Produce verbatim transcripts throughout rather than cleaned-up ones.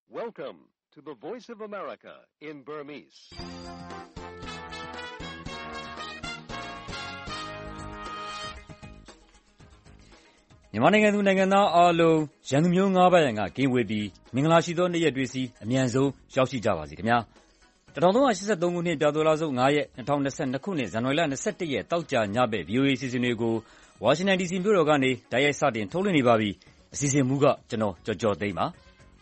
Welcome to the Voice of America in Burmese. ။မြန်မာနိုင်ငံသူနိုင်ငံသားအားလုံးရန်သူမျိုးငါးပါးရန်ကကင်းဝေးပြီးမင်္ဂလာရှိသောနေ့ရက်တွေစီအမြန်ဆုံးရောက်ရှိကြပါစေခင်ဗျာ။တစ်ထောင်သုံးရာရှစ်ဆယ့်သုံးခုနှစ်ပြတော်လာဆုံးငါးရက်နှစ်ထောင်နှစ်ဆယ့်နှစ်ခုနှစ်ဇန်နဝါရီလ၂၁ရက်တောက်ကြညဘက် ဗွီအိုအေ အစီအစဉ်တွေကိုဝါရှင်တန်ဒီစီမြို့တော်ကနေတိုက်ရိုက်စတင်ထုတ်လွှင့်နေပါပြီ။အစီအစဉ်မူကကျွန်တော်ကျော်ကျော်သိန်းပါ။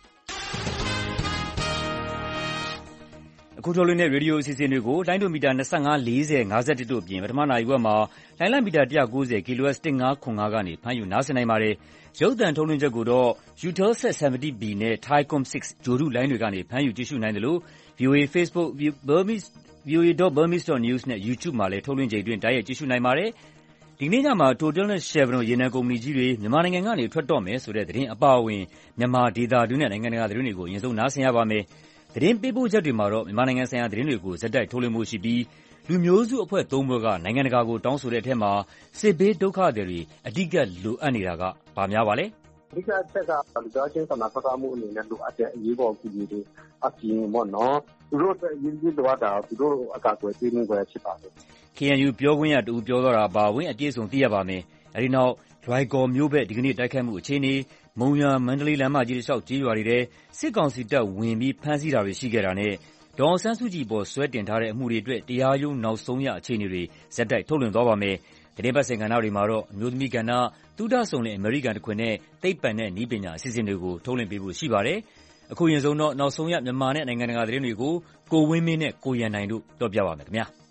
အခုထုတ်လွှင့်တဲ့ရေဒီယိုအစီအစဉ်တွေကိုလိုင်းဒိုမီတာ၂၅၊၄၀၊၅၁တို့အပြင်ပထမနာရီဝက်မှာလိုင်းလံမီတာ၁၉၀ kHz ၁၅၇၅ကနေဖမ်းယူနားဆင်နိုင်ပါတယ်။ရုပ်သံထုတ်လွှင့်ချက်ကိုတော့ Eutelsat ဆယ်ဗန်တီ ဘီ နဲ့ Thaicom ၆ ဂြိုဟ်တုလိုင်းတွေကနေဖမ်းယူကြည့်ရှုနိုင်သလို ဗွီအိုအေ Facebook, Burmese, ဗွီအိုအေ Burmese News နဲ့ YouTube မှာလည်းထုတ်လွှင့်ချိန်အတွင်းတိုက်ရိုက်ကြည့်ရှုနိုင်ပါတယ်။ဒီကနေ့ညမှာ Total နဲ့ Chevron ရေနံကုမ္ပဏီကြီးတွေမြန်မာနိုင်ငံကနေထွက်တော့မယ်ဆိုတဲ့သတင်းအပါအဝင်မြန်မာဒေသတွင်းနဲ့နိုင်ငံတကာသတင်းတွေကိုအရင်ဆုံးနားဆင်ရပါမယ်။သတင်းပေးပို့ချက်တွေမှာတော့မြန်မာနိုင်ငံဆိုင်ရာသတင်းတွေကိုဇက်တိုက်ထုတ်လွှင့်ဖို့ရှိပြီးလူမျိုးစုအဖွဲ့သုံးဖွဲ့ကနိုင်ငံတကာကိုတောင်းဆိုတဲ့အထက်မှာစစ်ဘေးဒုက္ခသည်တွေအဓိကလိုအပ်နေတာကဘာများပါလဲ။အဓိကအချက်ကလူသားချင်းစာနာထောက်ထားမှုအနေနဲ့လိုအပ်တဲ့အရေးပေါ်အကူအညီတွေအပြင်ပေါ့နော်။သူတို့အတွက်အရေးကြီးလိုအပ်တာသူတို့အကာအကွယ်ပေးမှုပဲဖြစ်ပါတယ်။ ကေအန်ယူ ပြောခွင့်ရတူပြောသွားတာပါဝင်အပြည့်စုံသိရပါမယ်။အဲဒီနောက်လွိုင်ကော်မြို့ဘက်ဒီကနေ့တိုက်ခိုက်မှုအခြေအနေမုံရွာမန္တလေးလမ်းမကြီးတစ်လျှောက်ကျေးရွာတွေထဲစစ်ကောင်စီတပ်ဝင်ပြီးဖမ်းဆီးတာတွေရှိခဲ့တာနဲ့ဒေါ်အောင်ဆန်းစုကြည်ပေါ်ဆွဲတင်ထားတဲ့အမှုတွေအတွက်တရားရုံးနောက်ဆုံးရအခြေအနေတွေဇက်တိုက်ထုတ်လွှင့်သွားပါမယ်။သတင်းပတ်စင်ကဏ္ဍတွေမှာတော့အမျိုးသမီးကဏ္ဍ၊သုဒစုံနဲ့အမေရိကန်တခွင်နဲ့သိပ္ပံနဲ့နည်းပညာအစီအစဉ်တွေကိုထုတ်လွှင့်ပေးဖို့ရှိပါတယ်။အခုရင်ဆုံးတော့နောက်ဆုံးရမြန်မာနဲ့နိုင်ငံတကာသတင်းတွေကိုကိုဝင်းမင်းနဲ့ကိုရန်နိုင်တို့ပြောပြပါမယ်ခင်ဗျာ။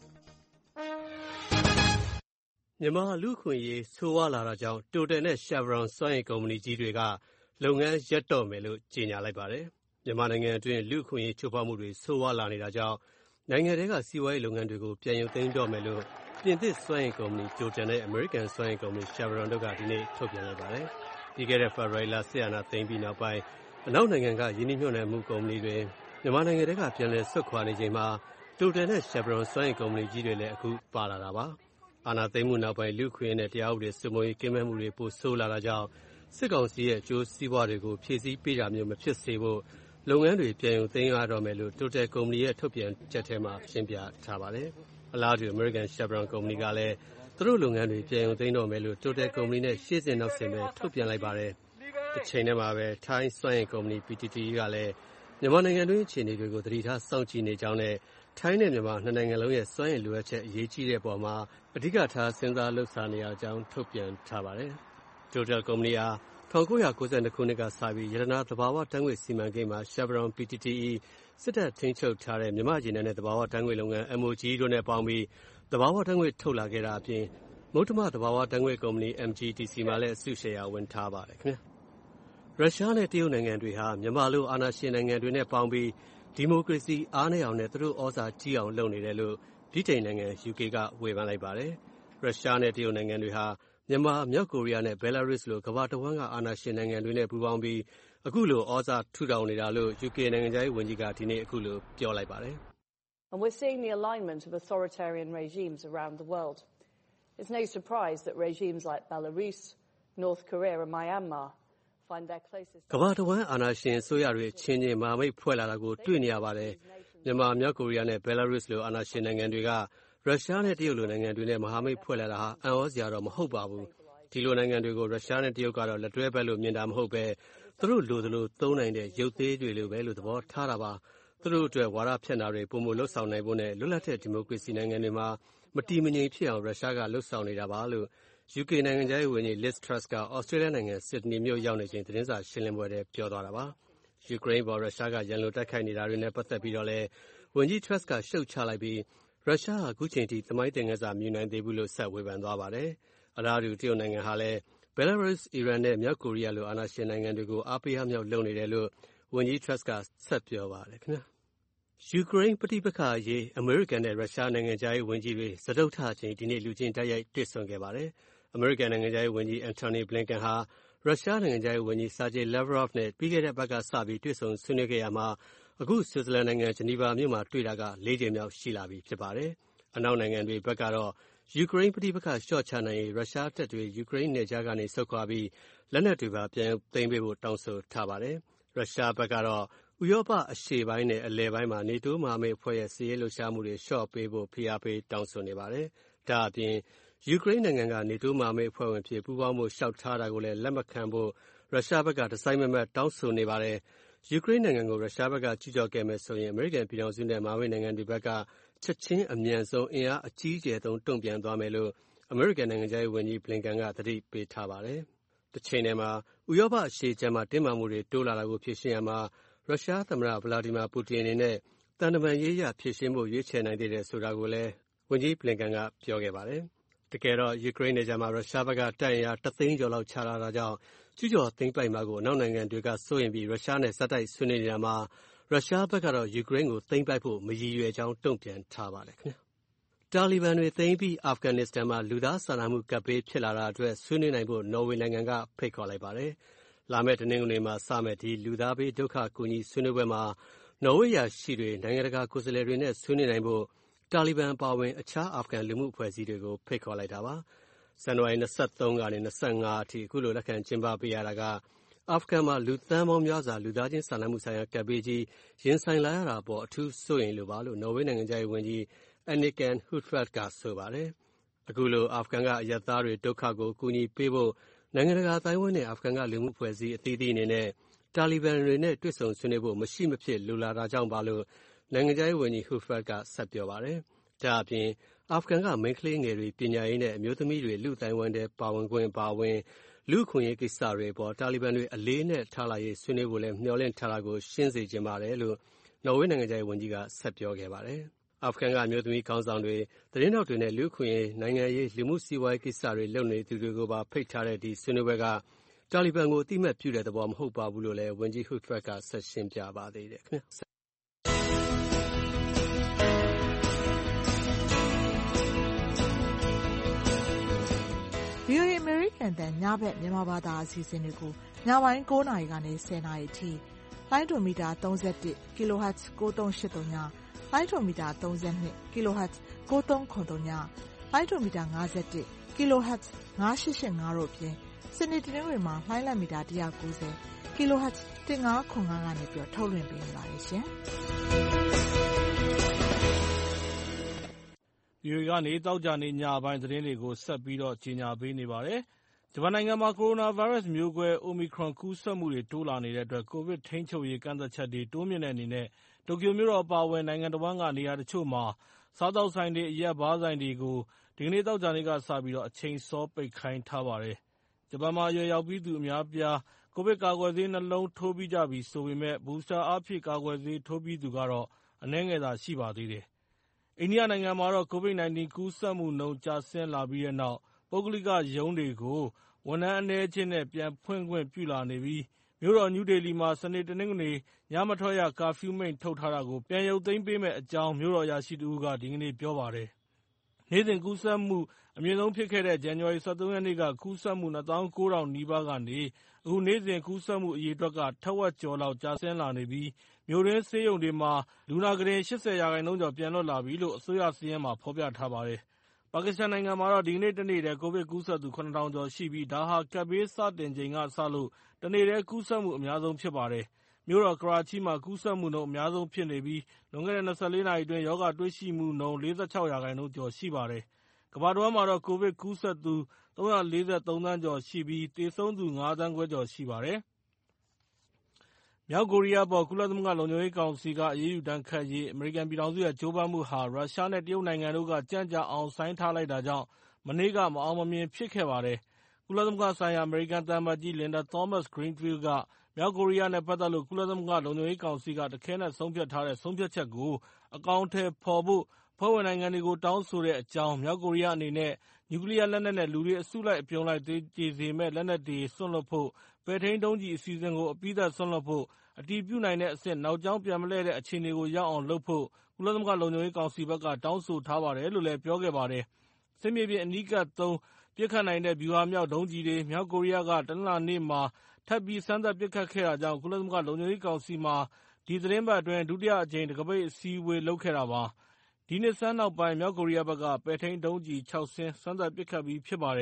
မြန်မာလူ့အခွင့်အရေးဆိုးဝါးလာတာကြောင့် Total နဲ့ Chevron စွမ်းအင်ကုမ္ပဏီကြီးတွေကလုပ်ငန်းရပ်တော့မယ်လို့ကြေညာလိုက်ပါတယ်။မြန်မာနိုင်ငံအတွင်းလူ့အခွင့်အရေးချိုးဖောက်မှုတွေဆိုးဝါးလာနေတာကြောင့်နိုင်ငံထဲကစီးပွားရေးလုပ်ငန်းတွေကိုပြန်ရုပ်သိမ်းတော့မယ်လို့ပြင်သစ်စွမ်းအင်ကုမ္ပဏီ Total နဲ့ အမေရိကန်စွမ်းအင်ကုမ္ပဏီ Chevron တို့ကဒီနေ့ထုတ်ပြန်လိုက်ပါတယ်။ပြီးခဲ့တဲ့ဖေဖော်ဝါရီလစစ်အာဏာသိမ်းပြီးနောက်ပိုင်းအနောက်နိုင်ငံကရင်းနှီးမြှုပ်နှံမှုကုမ္ပဏီတွေမြန်မာနိုင်ငံထဲကပြန်လည်ဆွတ်ခွာနေချိန်မှာ Total နဲ့ Chevron စွမ်းအင်ကုမ္ပဏီကြီးတွေလည်းအခုပါလာတာပါ။အာဏာသိမ်းမှုနောက်ပိုင်းလူ့အခွင့်အရေးနဲ့တရားဥပဒေစိုးမိုးရေးကင်းမဲ့မှုတွေပိုဆိုးလာတာကြောင့်စစ်ကောင်စီရဲ့အကျိုးစီးပွားတွေကိုဖြည့်ဆည်းပေးတာမျိုးမဖြစ်စေဖို့လုပ်ငန်းတွေပြန်ရုပ်သိမ်းရတော့မယ်လို့ Total ကုမ္ပဏီရဲ့ထုတ်ပြန်ချက်ထဲမှာရှင်းပြထားပါတယ်။အလားတူ American Chevron ကုမ္ပဏီကလည်းသူတို့လုပ်ငန်းတွေပြန်ရုပ်သိမ်းတော့မယ်လို့ Total ကုမ္ပဏီနဲ့ရှေ့စဉ်နောက်ဆက်ပဲထုတ်ပြန်လိုက်ပါတယ်။တစ်ချိန်တည်းမှာပဲ Thai စွမ်းအင်ကုမ္ပဏီ ပီ တီ တီ အီ ကလည်းမြန်မာနိုင်ငံတွင်းအခြေအနေတွေကိုသတိထားစောင့်ကြည့်နေကြောင်းနဲ့ထိုင်းနဲ့မြန်မာနှစ်နိုင်ငံလုံးရဲ့စွမ်းအင်လိုအပ်ချက်အရေးကြီးတဲ့အပေါ်မှာအဓိကထားစဉ်းစားလှုပ်ရှားနေရကြောင်းထုတ်ပြန်ထားပါတယ်။ Total ကုမ္ပဏီဟာ၁၉၉၂ခုနှစ်ကစပြီးရတနာသဘာဝဓာတ်ငွေ့စီမံကိန်းမှာ Chevron ပီ တီ တီ အီ စစ်တပ်ထိန်းချုပ်ထားတဲ့မြန်မာ့ရေနံနဲ့သဘာဝဓာတ်ငွေ့လုပ်ငန်း အမ် အို ဂျီ တို့နဲ့ပေါင်းပြီးသဘာဝဓာတ်ငွေ့ထုတ်လာခဲ့တာအပြင်မုတ္တမသဘာဝဓာတ်ငွေ့ကုမ္ပဏီ အမ် ဂျီ တီ စီ မှာလည်းအစုရှယ်ယာဝင်ထားပါတယ်ခင်ဗျာ။ရုရှားနဲ့တရုတ်နိုင်ငံတွေဟာမြန်မာလိုအာဏာရှင်နိုင်ငံတွေနဲ့ပေါင်းပြီးဒီမိုကရေစီအားနည်းအောင်နဲ့သူတို့ဩဇာကြီးအောင်လုပ်နေတယ်လို့ဗြိတိန်နိုင်ငံ ယူကေ ကဝေဖန်လိုက်ပါတယ်။ရုရှားနဲ့တရုတ်နိုင်ငံတွေဟာမြန်မာ၊မြောက်ကိုရီးယားနဲ့ဘဲလာရုစ်လိုကမ္ဘာတဝန်းကအာဏာရှင်နိုင်ငံတွေနဲ့ပူးပေါင်းပြီးအခုလိုဩဇာထူထောင်နေတာလို့ယူကေနိုင်ငံခြားရေးဝန်ကြီးကဒီနေ့အခုလိုပြောလိုက်ပါတယ်။ And we're seeing the alignment of authoritarian regimes around the world. It's no surprise that regimes like Belarus, North Korea and Myanmar find their closest ကမ္ဘာတဝန်းအာဏာရှင်အစိုးရတွေချင်းချင်းမဟာမိတ်ဖွဲ့လာတာကိုတွေ့နေရပါတယ်။မြန်မာ၊မြောက်ကိုရီးယားနဲ့ဘဲလာရုစ်လိုအာဏာရှင်နိုင်ငံတွေကရုရှားနဲ့တရုတ်လိုနိုင်ငံတွေနဲ့မဟာမိတ်ဖွဲ့လာတာဟာအံ့ဩစရာတော့မဟုတ်ပါဘူး။ဒီလိုနိုင်ငံတွေကိုရုရှားနဲ့တရုတ်ကတော့လက်တွဲဘက်လို့မြင်တာမဟုတ်ပဲသူတို့လိုသလိုသုံးနိုင်တဲ့ရုပ်သေးတွေလိုပဲလို့သဘောထားတာပါ။သူတို့အတွက်ဝါဒဖြန့်တာတွေပုံမလှုပ်ဆောင်နိုင်ဖို့နဲ့လွတ်လပ်တဲ့ဒီမိုကရေစီနိုင်ငံတွေမှာမတည်မငြိမ်ဖြစ်အောင်ရုရှားကလှုပ်ဆောင်နေတာပါလို့ယူကေနိုင်ငံခြားရေးဝန်ကြီး Liz Truss ကဩစတြေးလျနိုင်ငံဆစ်ဒနီမြို့ရောက်နေချိန်သတင်းစာရှင်းလင်းပွဲထဲပြောသွားတာပါ။ယူကရိန်းပေါ်ရုရှားကရန်လိုတိုက်ခိုက်နေတာတွေနဲ့ပတ်သက်ပြီးတော့လည်းဝန်ကြီး Truss ကရှုတ်ချလိုက်ပြီးရုရှားဟာအခုချိန်ထိသမိုင်းတင်ခန်းစာမြူနိုင်သေးဘူးလို့ဆက်ဝေဖန်သွားပါတယ်။အလားတူတရုတ်နိုင်ငံဟာလည်းဘဲလာရုစ်၊အီရန်နဲ့မြောက်ကိုရီးယားလိုအာဏာရှင်နိုင်ငံတွေကိုအားပေးအားမြှောက်လုပ်နေတယ်လို့ဝန်ကြီး Truss ကဆက်ပြောပါတယ်ခင်ဗျာ။ယူကရိန်းပဋိပက္ခအရေးအမေရိကန်နဲ့ရုရှားနိုင်ငံခြားရေးဝန်ကြီးတွေစတုတ္ထအကြိမ်ဒီနေ့လူချင်းတိုက်ရိုက်တွေ့ဆုံခဲ့ပါတယ်။အမေရိကန်နိုင်ငံခြားရေးဝန်ကြီး Antony Blinken ဟာရုရှားနိုင်ငံခြားရေးဝန်ကြီး Sergey Lavrov နဲ့ပြီးခဲ့တဲ့ဘက်ကစပြီးတွေ့ဆုံဆွေးနွေးခဲ့ရမှာအခုဆွစ်ဇာလန်နိုင်ငံဂျနီဗာမြို့မှာတွေ့တာကလေးကြိမ်မြောက်ရှိလာပြီဖြစ်ပါတယ်။အနောက်နိုင်ငံတွေဘက်ကတော့ယူကရိန်းပဋိပက္ခလျှော့ချနိုင်ရေးရုရှားတပ်တွေယူကရိန်းနယ်ခြားကနေဆုတ်ခွာပြီးလက်နက်တွေပါပြန်သိမ်းပေးဖို့တောင်းဆိုထားပါတယ်။ရုရှားဘက်ကတော့ဥရောပအရှေ့ပိုင်းနဲ့အလယ်ပိုင်းမှာနေတိုးမဟာမိတ်အဖွဲ့ရဲ့စစ်ရေးလှုပ်ရှားမှုတွေလျှော့ပေးဖို့ဖိအားပေးတောင်းဆိုနေပါတယ်။ဒါအပြင်ယူကရိန်းနိုင်ငံကနေတိုးမဟာမိတ်အဖွဲ့ဝင်ဖြစ်ပူးပေါင်းမှုလျှောက်ထားတာကိုလည်းလက်မခံဖို့ရုရှားဘက်ကတစိုက်မမတ်တောင်းဆိုနေပါတယ်။ယူကရိန်းနိုင်ငံကိုရုရှားဘက်ကကျူးကျော်ခဲ့မယ်ဆိုရင်အမေရိကန်ပြည်ထောင်စုနဲ့မဟာမိတ်နိုင်ငံတွေဘက်ကချက်ချင်းအမြန်ဆုံးအင်အားအကြီးအကျယ်ဆုံးတုံ့ပြန်သွားမယ်လို့အမေရိကန်နိုင်ငံခြားရေးဝန်ကြီးဘလင်ကန်ကသတိပေးထားပါတယ်။တစ်ချိန်တည်းမှာဥရောပအရှေ့ခြမ်းမှာတင်းမာမှုတွေတိုးလာတာကိုဖြေရှင်းရမှာရုရှားသမ္မတဗလာဒီမာပူတင်အနေနဲ့တန်တမာရေးရဖြေရှင်းဖို့ရွေးချယ်နိုင်သေးတယ်ဆိုတာကိုလည်းဝန်ကြီးဘလင်ကန်ကပြောခဲ့ပါတယ်။တကယ်တော့ယူကရိန်းနယ်ခြားမှာရုရှားဘက်ကတပ်အင်အားတသိန်းကျော်လောက်ချလာတာကြောင့်ကျူးကျော်သိမ်းပိုက်မှာကိုအနောက်နိုင်ငံတွေကစိုးရိမ်ပြီးရုရှားနဲ့ဇက်တိုက်ဆွေးနွေးနေတာမှာရုရှားဘက်ကတော့ယူကရိန်းကိုသိမ်းပိုက်ဖို့မရည်ရွယ်ကြောင်းတုံ့ပြန်ထားပါတယ်ခင်ဗျာ။တာလီဘန်တွေသိမ်းပြီးအာဖဂန်နစ္စတန်မှာလူသားစာနာမှုကပ်ဘေးဖြစ်လာတာအတွက်ဆွေးနွေးနိုင်ဖို့နော်ဝေနိုင်ငံကဖိတ်ခေါ်လိုက်ပါတယ်။လာမယ့်တနင်္ဂနွေမှာစမယ့်ဒီလူသားဘေးဒုက္ခကူညီဆွေးနွေးပွဲမှာနော်ဝေရာရှိတွေနိုင်ငံတကာကိုယ်စားလှယ်တွေနဲ့ဆွေးနွေးနိုင်ဖို့တာလီဘန်အပါအဝင်အခြားအာဖဂန်လူမှုအဖွဲ့အစည်းတွေကိုဖိတ်ခေါ်လိုက်တာပါ။ဇန်နဝါရီ၂၃ကနေ၂၅အထိအခုလိုလက်ခံကျင်းပပေးရတာကအာဖဂန်မှာလူသန်းပေါင်းများစွာလူသားချင်းစာနာမှုဆိုင်ရာကပ်ဘေးကြီးရင်ဆိုင်လာရတာပေါ်အထူးစိုးရိမ်လိုပါလို့နော်ဝေနိုင်ငံခြားရေးဝန်ကြီးAnniken Huitfeldt ကဆိုပါတယ်။အခုလိုအာဖဂန်ကအရပ်သားတွေဒုက္ခကိုကူညီပေးဖို့နိုင်ငံတကာအသိုင်းအဝိုင်းနဲ့အာဖဂန်ကလူမှုအဖွဲ့အစည်းအသီးသီးအနေနဲ့တာလီဘန်တွေနဲ့တွေ့ဆုံဆွေးနွေးဖို့မရှိမဖြစ်လိုလာတာကြောင့်ပါလို့နိုင်ငံခြားရေးဝန်ကြီး Huitfeldt ကဆက်ပြောပါတယ်။ဒါအပြင်အာဖဂန်ကမိန်းကလေးငယ်တွေပညာရေးနဲ့အမျိုးသမီးတွေလူ့အသိုင်းအဝိုင်းတွေပါဝင်ခွင့်ပါဝင်လူ့အခွင့်အရေးကိစ္စတွေပေါ်တာလီဘန်တွေအလေးနဲ့ထားလာရေးဆွေးနွေးဖို့လည်းမျှော်လင့်ထားတာကိုရှင်းစေချင်ပါတယ်လို့နော်ဝေနိုင်ငံခြားရေးဝန်ကြီးကဆက်ပြောခဲ့ပါတယ်။အာဖဂန်ကအမျိုးသမီးခေါင်းဆောင်တွေသတင်းတောက်တွေနဲ့လူ့အခွင့်အရေးနိုင်ငံရေးလူမှုစီးပွားရေးကိစ္စတွေလုပ်နေသူတွေကိုပါဖိတ်ထားတဲ့ဒီဆွေးနွေးပွဲကတာလီဘန်ကိုအတိအမှတ်ပြုတဲ့သဘောမဟုတ်ပါဘူးလို့လည်းဝန်ကြီး Huitfeldt ကဆက်ရှင်းပြပါသေးတယ်ခင်ဗျာ။ဗွီအိုအေ American တန်ညဘက်မြန်မာဘာသာအစီအစဉ်တွေကိုညပိုင်း၉နာရီကနေ၁၀နာရီအထိလိုင်းဒိုမီတာ၃၁ kilohertz ၉၃၈၃ညလိုင်းဒိုမီတာ၃၂ kilohertz ၉၃၇၃ညလိုင်းဒိုမီတာ၅၁ kilohertz ၅၈၈၅တို့အပြင်စနေတနင်္ဂနွေမှာလိုင်းလံမီတာ၁၉၀ kilohertz ၁၅၇၅ကနေပြီးထုတ်လွှင့်ပေးနေပါတယ်ရှင်။ဗွီအိုအေကနေသောကြာနေ့ညပိုင်းသတင်းတွေကိုဆက်ပြီးတော့ကြေညာပေးနေပါတယ်။ဂျပန်နိုင်ငံမှာကိုရိုနာဗိုင်းရပ်စ်မျိုးကွဲ Omicron ကူးစက်မှုတွေတိုးလာနေတဲ့အတွက်ကိုဗစ်ထိန်းချုပ်ရေးကန့်သတ်ချက်တွေတိုးမြှင့်တဲ့အနေနဲ့တိုကျိုမြို့တော်အပါအဝင်နိုင်ငံတစ်ဝန်းကနေရာတချို့မှာစားသောက်ဆိုင်တွေ၊အရက်ဘားဆိုင်တွေကိုဒီကနေ့သောကြာနေ့ကစပြီးအချိန်စောပိတ်ခိုင်းထားပါတယ်။ဂျပန်မှာအရွယ်ရောက်ပြီးသူအများအပြားကိုဗစ်ကာကွယ်ဆေးနှစ်လုံးထိုးပြီးကြပြီဆိုပေမယ့် Booster အားဖြည့်ကာကွယ်ဆေးထိုးပြီးသူကတော့အနည်းငယ်သာရှိပါသေးတယ်။အိန္ဒိယနိုင်ငံမှာတော့ကိုဗစ်၁၉ ကူးစက်မှုနှုန်းကျဆင်းလာပြီးတဲ့နောက်ပုဂ္ဂလိကရုံးတွေကိုဝန်ထမ်းအနည်းအကျဉ်းနဲ့ပြန်ဖွင့်ခွင့်ပြုလာနေပြီးမြို့တော်နယူးဒေလီမှာစနေ၊တနင်္ဂနွေညမထွက်ရကာဖျူးမိန့်ထုတ်ထားတာကိုပြန်ရုပ်သိမ်းပေးမယ့်အကြောင်းမြို့တော်အရာရှိတဦးကဒီကနေ့ပြောပါတယ်။နေ့စဉ်ကူးစက်မှုအမြင့်ဆုံးဖြစ်ခဲ့တဲ့ဇန်နဝါရီ၁၃ရက်နေ့ကကူးစက်မှုနှစ်သောင်းကိုးထောင်နီးပါးကနေအခုနေ့စဉ်ကူးစက်မှုအရေအတွက်ကထက်ဝက်ကျော်လောက်ကျဆင်းလာနေပြီးမြို့တွင်းဆေးရုံတွေမှာလူနာကုတင်၈၀ရာခိုင်နှုန်းကျော်ပြန်လွတ်လာပြီလို့အစိုးရစာရင်းမှာဖော်ပြထားပါတယ်။ပါကစ္စတန်နိုင်ငံမှာတော့ဒီကနေ့တနေ့တည်းကိုဗစ်ကူးစက်သူခုနစ်ထောင်ကျော်ရှိပြီးဒါဟာကပ်ဘေးစတင်ချိန်ကစလို့တနေ့တည်းကူးစက်မှုအများဆုံးဖြစ်ပါတယ်။မြို့တော်ကရာချိမှာကူးစက်မှုနှုန်းအများဆုံးဖြစ်နေပြီးလွန်ခဲ့တဲ့၂၄နာရီအတွင်းရောဂါတွေ့ရှိမှုနှုန်း၄၆ရာခိုင်နှုန်းကျော်ရှိပါတယ်။ကမ္ဘာတဝန်းမှာတော့ကိုဗစ်ကူးစက်သူသုံးရာ၄၃သန်းကျော်ရှိပြီးသေဆုံးသူငါးသန်းခွဲကျော်ရှိပါတယ်။မြောက်ကိုရီးယားအပေါ်ကုလသမဂ္ဂလုံခြုံရေးကောင်စီကအရေးယူဒဏ်ခတ်ရေးအမေရိကန်ပြည်ထောင်စုရဲ့ကြိုးပမ်းမှုဟာရုရှားနဲ့တရုတ်နိုင်ငံတို့ကကြန့်ကြာအောင်ဆိုင်းထားလိုက်တာကြောင့်မနေ့ကမအောင်မမြင်ဖြစ်ခဲ့ပါတယ်။ကုလသမဂ္ဂဆိုင်ရာအမေရိကန်သံအမတ်ကြီး Linda Thomas-Greenfield ကမြောက်ကိုရီးယားနဲ့ပတ်သက်လို့ကုလသမဂ္ဂလုံခြုံရေးကောင်စီကတခဲနက်ဆုံးဖြတ်ထားတဲ့ဆုံးဖြတ်ချက်ကိုအကောင်အထည်ဖော်ဖို့အဖွဲ့ဝင်နိုင်ငံတွေကိုတောင်းဆိုတဲ့အကြောင်း၊မြောက်ကိုရီးယားအနေနဲ့နျူကလီးယားလက်နက်နဲ့လူတွေအစုလိုက်အပြုံလိုက်သေကျေစေမယ့်လက်နက်တွေစွန့်လွှတ်ဖို့၊ပဲ့ထိန်းဒုံးကျည်အစီအစဉ်ကိုအပြီးသတ်စွန့်လွှတ်ဖို့၊အတည်ပြုနိုင်တဲ့အဆင့်နောက်ကြောင်းပြန်မလှည့်တဲ့အခြေအနေကိုရောက်အောင်လုပ်ဖို့ကုလသမဂ္ဂလုံခြုံရေးကောင်စီဘက်ကတောင်းဆိုထားပါတယ်လို့လည်းပြောခဲ့ပါတယ်။စစ်မြေပြင်အနီးကပ်သုံးပစ်ခတ်နိုင်တဲ့ဗျူဟာမြောက်ဒုံးကျည်တွေမြောက်ကိုရီးယားကတနင်္လာနေ့မှာထပ်ပြီးစမ်းသပ်ပစ်ခတ်ခဲ့တာကြောင့်ကုလသမဂ္ဂလုံခြုံရေးကောင်စီမှာဒီသီတင်းပတ်အတွင်းဒုတိယအကြိမ်တံခါးပိတ်အစည်းအဝေးလုပ်ခဲ့တာပါ။ဒီနှစ်ဆန်းနောက်ပိုင်းမြောက်ကိုရီးယားဘက်ကပဲ့ထိန်းဒုံးကျည်ခြောက်စင်းစမ်းသပ်ပစ်ခတ်ပြီးဖြစ်ပါတယ်။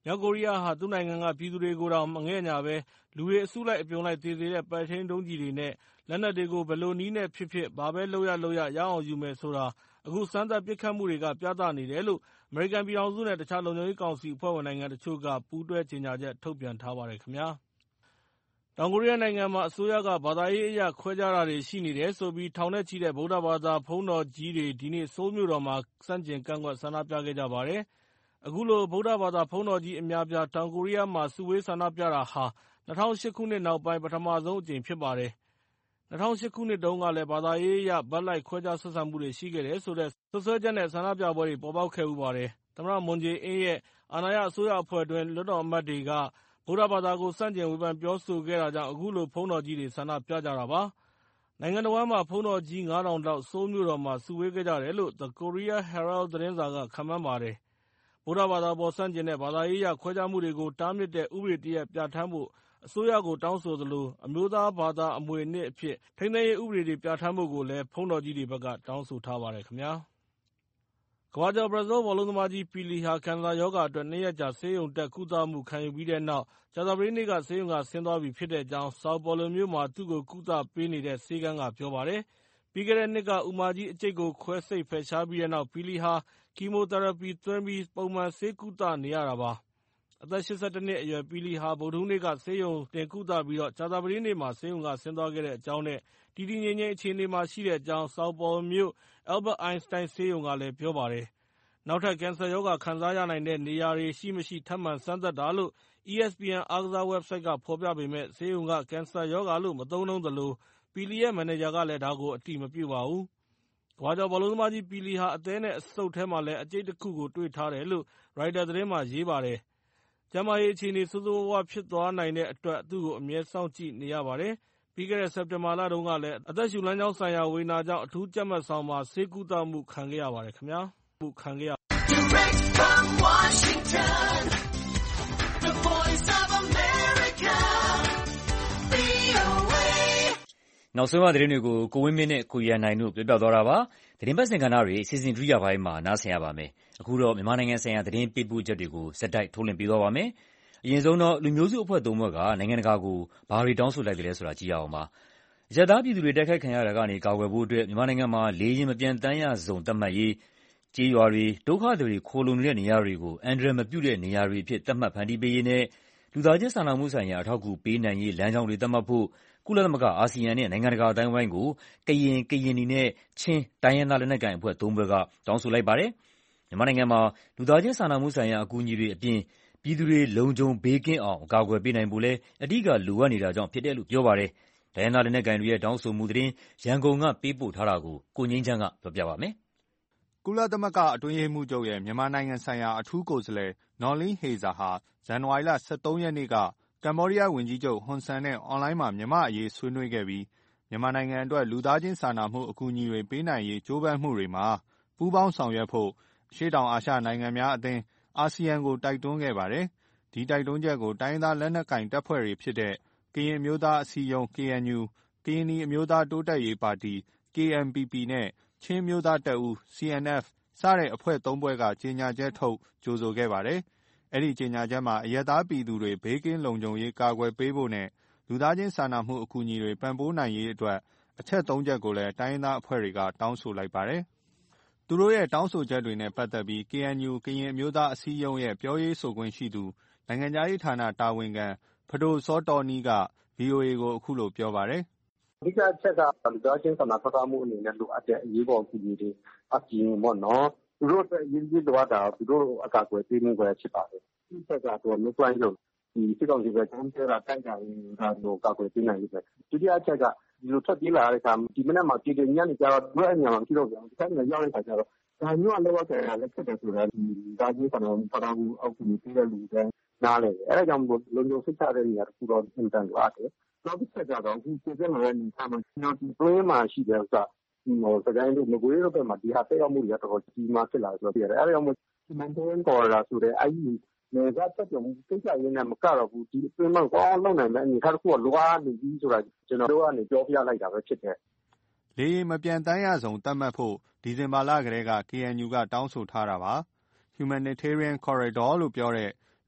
မြောက်ကိုရီးယားဟာသူ့နိုင်ငံကပြည်သူတွေကိုတောင်မငဲ့ညာဘဲလူတွေအစုလိုက်အပြုံလိုက်သေစေတဲ့ပဲ့ထိန်းဒုံးကျည်တွေနဲ့လက်နက်တွေကိုဘယ်လိုနည်းနဲ့ဖြစ်ဖြစ်ဘာပဲလုပ်ရလုပ်ရရအောင်ယူမယ်ဆိုတာအခုစမ်းသပ်ပစ်ခတ်မှုတွေကပြသနေတယ်လို့အမေရိကန်ပြည်ထောင်စုနဲ့တခြားလုံခြုံရေးကောင်စီအဖွဲ့ဝင်နိုင်ငံတချို့ကပူးတွဲကြေညာချက်ထုတ်ပြန်ထားပါတယ်ခင်ဗျာ။တောင်ကိုရီးယားနိုင်ငံမှာအစိုးရကဘာသာရေးအရခွဲခြားတာတွေရှိနေတယ်ဆိုပြီးထောင်နဲ့ချီတဲ့ဗုဒ္ဓဘာသာဘုန်းတော်ကြီးတွေဒီနေ့ဆိုးလ်မြို့တော်မှာဆန့်ကျင်ကန့်ကွက်ဆန္ဒပြခဲ့ကြပါတယ်။အခုလိုဗုဒ္ဓဘာသာဘုန်းတော်ကြီးအများအပြားတောင်ကိုရီးယားမှာစုဝေးဆန္ဒပြတာဟာ၂၀၀၈ခုနှစ်နောက်ပိုင်းပထမဆုံးအကြိမ်ဖြစ်ပါတယ်။၂၀၀၈ခုနှစ်တုန်းကလည်းဘာသာရေးအရဘက်လိုက်ခွဲခြားဆက်ဆံမှုတွေရှိခဲ့တယ်ဆိုတဲ့စွပ်စွဲချက်နဲ့ဆန္ဒပြပွဲတွေပေါ်ပေါက်ခဲ့ဖူးပါတယ်။သမ္မတမွန်ဂျေအင်းရဲ့အာဏာရအစိုးရအဖွဲ့အတွင်းလွှတ်တော်အမတ်တွေကဗုဒ္ဓဘာသာကိုဆန့်ကျင်ဝေဖန်ပြောဆိုခဲ့တာကြောင့်အခုလိုဘုန်းတော်ကြီးတွေဆန္ဒပြကြတာပါ။နိုင်ငံတဝန်းမှာဘုန်းတော်ကြီးငါးထောင်လောက်ဆိုးလ်မြို့တော်မှာစုဝေးခဲ့ကြတယ်လို့ The Korea Herald သတင်းစာကခန့်မှန်းပါတယ်။ဗုဒ္ဓဘာသာအပေါ်ဆန့်ကျင်တဲ့ဘာသာရေးအရခွဲခြားမှုတွေကိုတားမြစ်တဲ့ဥပဒေတရပ်ပြဌာန်းဖို့အစိုးရကိုတောင်းဆိုသလိုအမျိုးသားဘာသာအမွေအနှစ်အဖြစ်ထိန်းသိမ်းရေးဥပဒေတွေပြဌာန်းဖို့ကိုလည်းဘုန်းတော်ကြီးတွေဘက်ကတောင်းဆိုထားပါတယ်ခင်ဗျာ။ကမ္ဘာကျော်ဘရာဇီးဘောလုံးသမားကြီးပီလီဟာကင်ဆာရောဂါအတွက်နှစ်ရက်ကြာဆေးရုံတက်ကုသမှုခံယူပြီးတဲ့နောက်ကြာသပတေးနေ့ကဆေးရုံကဆင်းသွားပြီဖြစ်ကြောင်းဆော်ပေါလိုမြို့မှာသူ့ကိုကုသပေးနေတဲ့ဆေးခန်းကပြောပါတယ်။ပြီးခဲ့တဲ့နှစ်ကအူမကြီးအကျိတ်ကိုခွဲစိတ်ဖယ်ရှားပြီးတဲ့နောက်ပီလီဟာကီမိုသီရပီသွင်းပြီးပုံမှန်ဆေးကုသနေရတာပါ။အသက်၈၁နှစ်အရွယ်ပီလီဟာဗုဒ္ဓဟူးနေ့ကဆေးရုံတင်ကုသပြီးကြာသပတေးနေ့မှာဆေးရုံကဆင်းသွားခဲ့တဲ့အကြောင်းနဲ့တည်တည်ငြိမ်ငြိမ်အခြေအနေမှာရှိတဲ့အကြောင်းဆော်ပေါလိုမြို့ Albert Einstein ဆေးရုံကလည်းပြောပါတယ်။နောက်ထပ်ကင်ဆာရောဂါခံစားရနိုင်တဲ့နေရာတွေရှိမရှိထပ်မံစမ်းသပ်တာလို့ E S P N အားကစားဝက်ဘ်ဆိုက်ကဖော်ပြပေမယ့်ဆေးရုံကကင်ဆာရောဂါလို့မသုံးနှုန်းသလိုပီလီရဲ့မန်နေဂျာကလည်းဒါကိုအတည်မပြုပါဘူး။ကမ္ဘာကျော်ဘောလုံးသမားကြီးပီလီဟာအသည်းနဲ့အဆုတ်ထဲမှာလည်းအကျိတ်တခုကိုတွေ့ထားတယ်လို့ရိုက်တာသတင်းမှာရေးပါတယ်။ကျန်းမာရေးအခြေအနေဆိုးဆိုးဝါးဝါးဖြစ်သွားနိုင်တဲ့အတွက်သူ့ကိုအမြဲစောင့်ကြည့်နေရပါတယ်။ပြီးခဲ့တဲ့စက်တင်ဘာလတုန်းကလည်းအသက်ရှူလမ်းကြောင်းဆိုင်ရာဝေဒနာကြောင့်အထူးကြပ်မတ်ဆောင်မှာဆေးကုသမှုခံခဲ့ရပါတယ်ခင်ဗျာ။မှုခံခဲ့ရနောက်ဆုံးရသတင်းတွေကိုကိုဝင်းမင်းနဲ့ကိုရန်နိုင်တို့ပြောပြသွားတာပါ။သတင်းပတ်စင်ကဏ္ဍတွေအစီအစဉ်ဒုတိယပိုင်းမှာနားဆင်ရပါမယ်။အခုတော့မြန်မာနိုင်ငံဆိုင်ရာသတင်းပေးပို့ချက်တွေကိုဆက်တိုက်ထုတ်လွှင့်ပေးသွားပါမယ်။အရင်ဆုံးတော့လူမျိုးစုအဖွဲ့သုံးဖွဲ့ကနိုင်ငံတကာကိုဘာတွေတောင်းဆိုလိုက်တယ်လဲဆိုတာကြည့်ရအောင်ပါ။အရပ်သားပြည်သူတွေတိုက်ခိုက်ခံရတာကနေကာကွယ်ဖို့အတွက်မြန်မာနိုင်ငံမှာလေယာဉ်မပျံသန်းရဇုံသတ်မှတ်ရေး၊ကျေးရွာတွေ၊ဒုက္ခသည်တွေခိုလှုံနေတဲ့နေရာတွေကိုအန္တရာယ်မပြုတဲ့နေရာတွေအဖြစ်သတ်မှတ်ဖန်တီးပေးရေးနဲ့လူသားချင်းစာနာမှုဆိုင်ရာအထောက်အကူပေးနိုင်ရေးလမ်းကြောင်းတွေသတ်မှတ်ဖို့ကုလသမဂ္ဂ၊အာဆီယံနဲ့နိုင်ငံတကာအသိုင်းအဝိုင်းကိုကရင်၊ကရင်နီနဲ့ချင်းတိုင်းရင်းသားလက်နက်ကိုင်အဖွဲ့သုံးဖွဲ့ကတောင်းဆိုလိုက်ပါတယ်။မြန်မာနိုင်ငံမှာလူသားချင်းစာနာမှုဆိုင်ရာအကူအညီတွေအပြင်ပြည်သူတွေလုံခြုံဘေးကင်းအောင်အကာအကွယ်ပေးနိုင်ဖို့လည်းအဓိကလိုအပ်နေတာကြောင့်ဖြစ်တယ်လို့ပြောပါတယ်။တိုင်းရင်းသားလက်နက်ကိုင်တွေရဲ့တောင်းဆိုမှုသတင်းရန်ကုန်ကပေးပို့ထားတာကိုကိုငြိမ်းချမ်းကပြောပြပါမယ်။ကုလသမဂ္ဂအတွင်းရေးမှူးချုပ်ရဲ့မြန်မာနိုင်ငံဆိုင်ရာအထူးကိုယ်စားလှယ်နော်လင်းဟေဇာဟာဇန်နဝါရီလ၁၃ရက်နေ့ကကမ္ဘောဒီးယားဝန်ကြီးချုပ်ဟွန်ဆန်နဲ့အွန်လိုင်းမှာမြန်မာ့အရေးဆွေးနွေးခဲ့ပြီးမြန်မာနိုင်ငံအတွက်လူသားချင်းစာနာမှုအကူအညီတွေပေးနိုင်ရေးကြိုးပမ်းမှုတွေမှာပူးပေါင်းဆောင်ရွက်ဖို့အရှေ့တောင်အာရှနိုင်ငံများအသင်းအာဆီယံကိုတိုက်တွန်းခဲ့ပါတယ်။ဒီတိုက်တွန်းချက်ကိုတိုင်းရင်းသားလက်နက်ကိုင်တပ်ဖွဲ့တွေဖြစ်တဲ့ကရင်အမျိုးသားအစည်းအရုံး K N U ၊ကရင်နီအမျိုးသားတိုးတက်ရေးပါတီ K N P P နဲ့ချင်းအမျိုးသားတပ်ဦး C N F စတဲ့အဖွဲ့သုံးဖွဲ့ကကြေညာချက်ထုတ်ကြိုဆိုခဲ့ပါတယ်။အဲဒီကြေညာချက်မှာအရပ်သားပြည်သူတွေဘေးကင်းလုံခြုံရေးကာကွယ်ပေးဖို့နဲ့လူသားချင်းစာနာမှုအကူအညီတွေပံ့ပိုးနိုင်ရေးအတွက်အချက်သုံးချက်ကိုလည်းတိုင်းရင်းသားအဖွဲ့တွေကတောင်းဆိုလိုက်ပါတယ်။သူတို့ရဲ့တောင်းဆိုချက်တွေနဲ့ပတ်သက်ပြီး K N U ကရင်အမျိုးသားအစည်းအရုံးရဲ့ပြောရေးဆိုခွင့်ရှိသူနိုင်ငံခြားရေးဌာနတာဝန်ခံဖဒိုစောတောနီးက ဗွီအိုအေကိုအခုလိုပြောပါတယ်။အဓိကအချက်ကလူသားချင်းစာနာထောက်ထားမှုအနေနဲ့လိုအပ်တဲ့အရေးပေါ်အကူအညီတွေအပြင်ပေါ့နော်။သူတို့အတွက်အရေးကြီးလိုအပ်တာသူတို့အကာအကွယ်ပေးမှုပဲဖြစ်ပါတယ်။ဒီဘက်ကတော့မပွိုင်းလို့ဒီစစ်ကောင်စီကတန်းကျတာတိုက်တာတွေကိုကာကွယ်ပေးနိုင်ပြီပဲ။ဒုတိယအချက်ကဒီလိုထွက်ပြေးလာတဲ့အခါဒီမနေ့မှပြည်သူညနေကျတော့ဘယ်အညာမှမရှိတော့ဘူး။ဒီတိုင်းမှာရောက်တဲ့အခါကျတော့ဒါမျိုးအလုပ်အကဲလည်းဖြစ်တယ်ဆိုတာဒီဒါကြီးကတော့ပထမအကူအညီပေးတဲ့လူတွေနားလေ။အဲဒါကြောင့်မို့လုံခြုံစိတ်ချတဲ့နေရာတစ်ခုတော့အင်တန်လိုအပ်တယ်။နောက်တစ်ချက်ကတော့အခုပြည်သူ့မှာနေထားမှကျွန်တော်ဒီတွင်းမှာရှိတဲ့ဥစ္စာဟိုစကိုင်းတို့မကွေးတို့ဘက်မှာဒီဟာတက်ရောက်မှုတွေတော့ကြီးမားဖြစ်လာဆိုတော့ပြရတယ်။အဲဒါကြောင့်မို့ဒီမန်တိုးကော်ရာဆိုတဲ့အဲဒီနေကတက်ကြုံကိစ္စရင်းနဲ့မကတော့ဘူးဒီအတွင်းမှာကောင်းလုံနိုင်မယ့်အနေထားတစ်ခုကလွားနေပြီဆိုတာကျွန်တော်တို့ကနေပြောပြလိုက်တာပဲဖြစ်တယ်။လေရင်မပြန်တမ်းရဆုံးတတ်မှတ်ဖို့ဒီဇင်ဘာလကတည်းက K N U ကတောင်းဆိုထားတာပါ။ Humanitarian Corridor လို့ပြောတဲ့လူ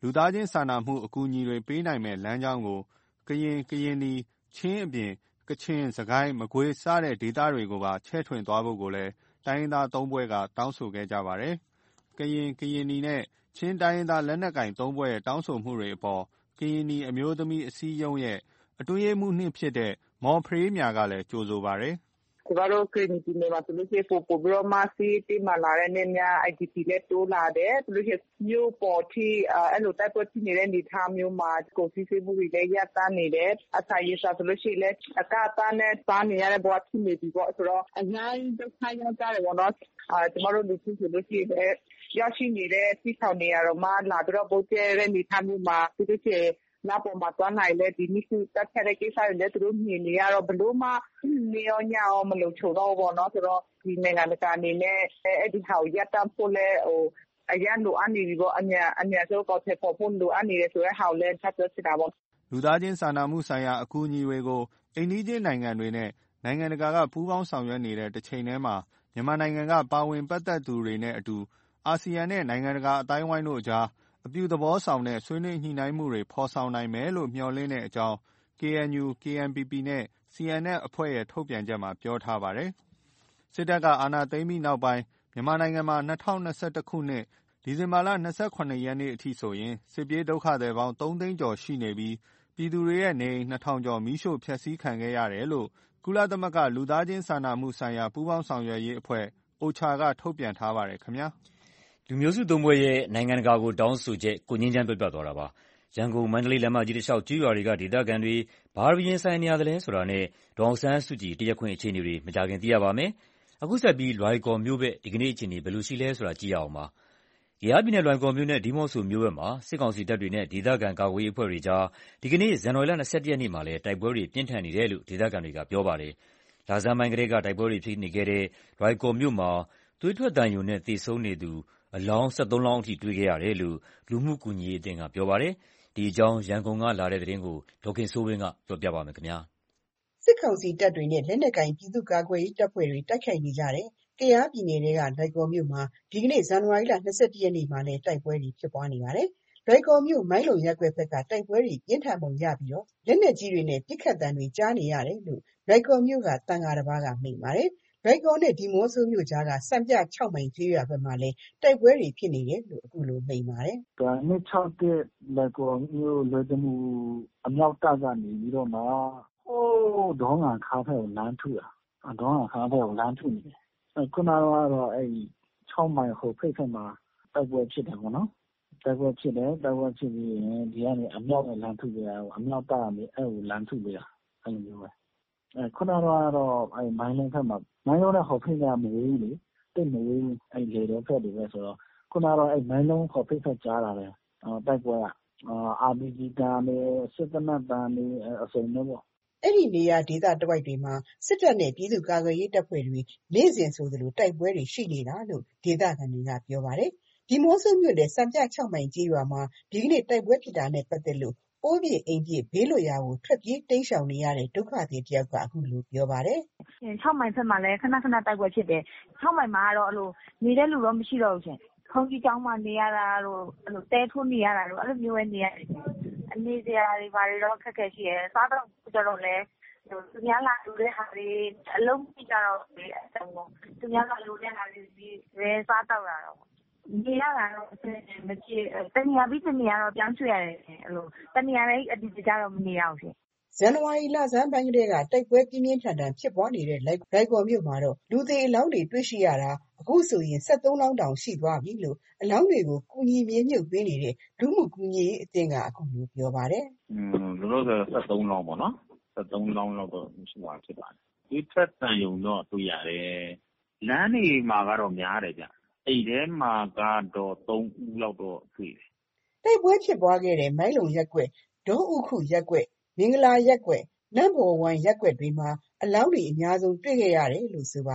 လူသားချင်းစာနာမှုအကူအညီတွေပေးနိုင်မယ့်လမ်းကြောင်းကိုကရင်၊ကရင်နီ၊ချင်းအပြင်ကချင်၊စစ်ကိုင်း၊မကွေးစတဲ့ဒေသတွေကိုပါချဲ့ထွင်သွားဖို့ကိုလည်းတိုင်းရင်းသားသုံးဖွဲ့ကတောင်းဆိုခဲ့ကြပါတယ်။ကရင်၊ကရင်နီနဲ့ချင်းတိုင်းရင်းသားလက်နက်ကိုင်သုံးဖွဲ့ရဲ့တောင်းဆိုမှုတွေအပေါ်ကရင်နီအမျိုးသမီးအစည်းအရုံးရဲ့အတွင်းရေးမှူးနှစ်ဖြစ်တဲ့မော်ဖရေးမြာကလည်းကြိုဆိုပါတယ်။ "ကျမတို့ကရင်နီပြည်နယ်မှာဆိုလို့ရှိရင်ပိုပိုပြီးတော့မှစစ်ရေးတင်းမာလာတဲ့နေ့များ အိုင်ဒီပီ လည်းတိုးလာတယ်။ပြီးလို့ရှိရင်မြို့ပေါ်ထိအဲလိုတိုက်ပွဲဖြစ်နေတဲ့အနေအထားမျိုးမှာကုန်စည်စီးမှုတွေလည်းရပ်တန့်နေတယ်။အစာရေစာဆိုလို့ရှိရင်လည်းအကန့်အသတ်နဲ့စားနေရတဲ့ဘဝဖြစ်နေပြီပေါ့။ဆိုတော့အများကြီးဒုက္ခရောက်ကြတယ်ပေါ့နော်။ကျမတို့လူထုဆိုလို့ရှိရင်လည်းရောက်ရှိနေတဲ့စစ်ရှောင်နေရာတော်မှာလာပြီးတော့ဗုံးကြဲတဲ့အနေအထားမျိုးမှာပြီးလို့ရှိရင်လမ်းပေါ်မှာသွားနိုင်လည်းဒီမိစုတပ်ဖြတ်တဲ့ကိစ္စတွေလည်းသူတို့မြင်နေရတော့ဘယ်လိုမှနေရောညရောမလုံခြုံတော့ဘူးပေါ့နော်။ဆိုတော့ဒီနိုင်ငံတကာအနေနဲ့အဲဒီဟာကိုရပ်တန့်ဖို့လည်းအရမ်းလိုအပ်နေပြီပေါ့။အမြန်အမြန်ဆုံးအကောင်အထည်ဖော်ဖို့လိုအပ်နေတယ်ဆိုတဲ့ဟာကိုလည်းထပ်ပြောချင်တာပေါ့။ " လူသားချင်းစာနာမှုဆိုင်ရာအကူအညီတွေကိုအိမ်နီးချင်းနိုင်ငံတွေနဲ့နိုင်ငံတကာကပူးပေါင်းဆောင်ရွက်နေတဲ့တချိန်တည်းမှာမြန်မာနိုင်ငံကပါဝင်ပတ်သက်သူတွေနဲ့အတူအာဆီယံနဲ့နိုင်ငံတကာအသိုင်းအဝိုင်းတို့အကြားအပြုသဘောဆောင်တဲ့ဆွေးနွေးညှိနှိုင်းမှုတွေဖော်ဆောင်နိုင်မယ်လို့မျှော်လင့်တဲ့အကြောင်း ကေအန်ယူ၊ ကေအန်ပီပီ နဲ့ စီအန်အက်ဖ် အဖွဲ့ရဲ့ထုတ်ပြန်ချက်မှာပြောထားပါတယ်။ စစ်တပ်ကအာဏာသိမ်းပြီးနောက်ပိုင်းမြန်မာနိုင်ငံမှာ၂၀၂၁ ခုနှစ်ဒီဇင်ဘာလ၂၇ ရက်နေ့အထိဆိုရင်စစ်ပြေးဒုက္ခသည်ပေါင်းသုံးသိန်းကျော်ရှိနေပြီးပြည်သူတွေရဲ့နေအိမ်နှစ်ထောင်ကျော်မီးရှို့ဖျက်ဆီးခံခဲ့ရတယ်လို့ကုလသမဂ္ဂလူသားချင်းစာနာမှုဆိုင်ရာပူးပေါင်းဆောင်ရွက်ရေးအဖွဲ့ အိုချာ ကထုတ်ပြန်ထားပါတယ်ခင်ဗျာလူမျိုးစုသုံးဖွဲ့ရဲ့နိုင်ငံတကာကိုတောင်းဆိုချက်ကိုငြိမ်းချမ်းပြောပြသွားတာပါ။ရန်ကုန်မန္တလေးလမ်းမကြီးတလျှောက်ကျေးရွာတွေကဒေသခံတွေဘာတွေရင်ဆိုင်နေရသလဲဆိုတာနဲ့ဒေါ်အောင်ဆန်းစုကြည်တရားခွင်အခြေအနေတွေမကြာခင်သိရပါမယ်။အခုဆက်ပြီးလွိုင်ကော်မြို့ဘက်ဒီကနေ့အခြေအနေဘယ်လိုရှိလဲဆိုတာကြည့်ရအောင်ပါ။ကယားပြည်နယ်လွိုင်ကော်မြို့နဲ့ဒီးမော့ဆိုမြို့ဘက်မှာစစ်ကောင်စီတပ်တွေနဲ့ဒေသခံကာကွယ်ရေးအဖွဲ့တွေကြားဒီကနေ့ဇန်နဝါရီလ၂၁ရက်နေ့မှာလည်းတိုက်ပွဲတွေပြင်းထန်နေတယ်လို့ဒေသခံတွေကပြောပါတယ်။လဆန်းပိုင်းကတည်းကတိုက်ပွဲတွေဖြစ်နေခဲ့တဲ့လွိုင်ကော်မြို့မှာသွေးထွက်သံယိုနဲ့သေဆုံးနေသူအလောင်း၁၃လောင်းအထိတွေ့ခဲ့ရတယ်လို့လူမှုကူညီရေးအသင်းကပြောပါတယ်။ဒီအကြောင်းရန်ကုန်ကလာတဲ့သတင်းကိုဒေါ်ခင်စိုးဝင်းကပြောပြပါမယ်ခင်ဗျာ။စစ်ကောင်စီတပ်တွေနဲ့လက်နက်ကိုင်ပြည်သူ့ကာကွယ်ရေးတပ်ဖွဲ့တွေတိုက်ခိုက်နေကြတဲ့ကယားပြည်နယ်ထဲကလွိုင်ကော်မြို့မှာဒီကနေ့ဇန်နဝါရီလ၂၁ရက်နေ့မှာလည်းတိုက်ပွဲတွေဖြစ်ပွားနေပါတယ်။လွိုင်ကော်မြို့မိုင်းလုံရပ်ကွက်ဘက်ကတိုက်ပွဲတွေပြင်းထန်ပုံရပြီးတော့လက်နက်ကြီးတွေနဲ့ပစ်ခတ်သံတွေကြားနေရတယ်လို့လွိုင်ကော်မြို့ကသံဃာတစ်ပါးကမိန့်ပါတယ်။လွိုင်ကော်နဲ့ဒီးမော့ဆိုမြို့ကြားကစံပြ၆မိုင်ကျေးရွာဘက်မှာလည်းတိုက်ပွဲတွေဖြစ်နေတယ်လို့အခုလိုမိန့်ပါတယ်။၂၆၁လွိုင်ကော်မြို့လွိုင်တမူအမြောက်တပ်ကနေပြီးတော့မှဟိုးဒေါင်းငံခါးဘက်ကိုလမ်းထုတာ။ဒေါင်းငံခါးဘက်ကိုလမ်းထုနေတယ်။ခုနကတော့အဲဒီ၆မိုင်ဟိုဖိတ်ဘက်မှာတိုက်ပွဲဖြစ်တယ်ပေါ့နော်။တိုက်ပွဲဖြစ်တယ်တိုက်ပွဲဖြစ်ပြီးရင်ဒီကနေအမြောက်နဲ့လမ်းထုပေးတာအမြောက်တပ်ကနေအဲကိုလမ်းထုပေးတာအဲလိုမျိုးပဲ။အဲခုနကတော့အဲမိုင်းလုံးဘက်မှာမိုင်းလုံးနဲ့ဟိုဖိတ်ကမဝေးဘူးလေတိတ်မဝေးဘူးအဲလေတော့ဖက်တွေပဲဆိုတော့ခုနကတော့အဲမိုင်းလုံးဟိုဖိတ်ဖက်ကြားလာတယ်တိုက်ပွဲကအာဘီဂျီတန်နဲ့စစ်တနတ်တန်နဲ့အစုံနဲ့ပေါ့အဲ့ဒီနေရာဒေသတဝိုက်တွေမှာစစ်တပ်နဲ့ပြည်သူ့ကာကွယ်ရေးတပ်ဖွဲ့တွေနေ့စဉ်ဆိုသလိုတိုက်ပွဲတွေရှိနေတာလို့ဒေသခံတွေကပြောပါတယ်။ဒီးမော့ဆိုမြို့နယ်စံပြ၆မိုင်ကျေးရွာမှာဒီကနေ့တိုက်ပွဲဖြစ်တာနဲ့ပတ်သက်လို့အိုးပြည့်အိမ်ပြည့်ဘေးလွတ်ရာကိုထွက်ပြေးတိမ်းရှောင်နေရတဲ့ဒုက္ခသည်တယောက်ကအခုလိုပြောပါတယ်။၆မိုင်ဘက်မှာလည်းခဏခဏတိုက်ပွဲဖြစ်တယ်။၆မိုင်မှာကတော့အဲ့လိုနေတဲ့လူတော့မရှိတော့ဘူးရှင်။ခုံကြီးကျောင်းမှာနေရတာလို့အဲ့လိုတဲထိုးနေရတာလို့အဲ့လိုမျိုးပဲနေရတယ်။အနေစရာတွေဘာတွေတော့ခက်ခဲရှိရဲစားတော့ကြတော့လဲသူများလာလူတဲ့ဟာတွေအလုံးကြီးကြတော့ဒီအတုံးသူများလာလူတဲ့ဟာတွေဒီရဲစားတော့တာတော့နေရတာတော့အစမကြည့်တနေရာပြီးတနေရာတော့ပြောင်းရွှေ့ရတယ်အဲ့လိုတနေရာလေးအတူတူကြတော့မနေရအောင်ရှင်ဇန်နဝါရီလဆန်းပိုင်းကတည်းကတိုက်ပွဲပြင်းပြင်းထန်ထန်ဖြစ်ပွားနေတဲ့လိုက်ကော်မြို့မှာတော့လူသေးအလောင်းတွေတွေ့ရှိရတာအခုဆိုရင်၁၃လောင်းတောင်ရှိသွားပြီလို့အလောင်းတွေကိုကုညီမြေမြုပ်ပေးနေတဲ့လူမှုကူညီရေးအသင်းကအခုလိုပြောပါတယ်။อืมလို့လို့ဆို၁၃လောင်းပေါ့နော်၁၃လောင်းလောက်တော့ရှိမှာဖြစ်ပါတယ်။ဒီထက်တန်ယုံတော့တွေ့ရတယ်။လမ်းတွေမှာကတော့များတယ်ဗျ။အဲ့ထဲမှာကတော့၃ဦးလောက်တော့တွေ့တယ်။တိုက်ပွဲဖြစ်ပွားခဲ့တဲ့မိုင်းလုံရက်ကွက်ဒေါဥခုရက်ကွက်မင်္ဂလာရက်ကွက်နန့်ဘော်ဝိုင်းရက်ကွက်တွေမှာအလောင်းတွေအများဆုံးတွေ့ခဲ့ရတယ်လို့ဆိုပါတယ်။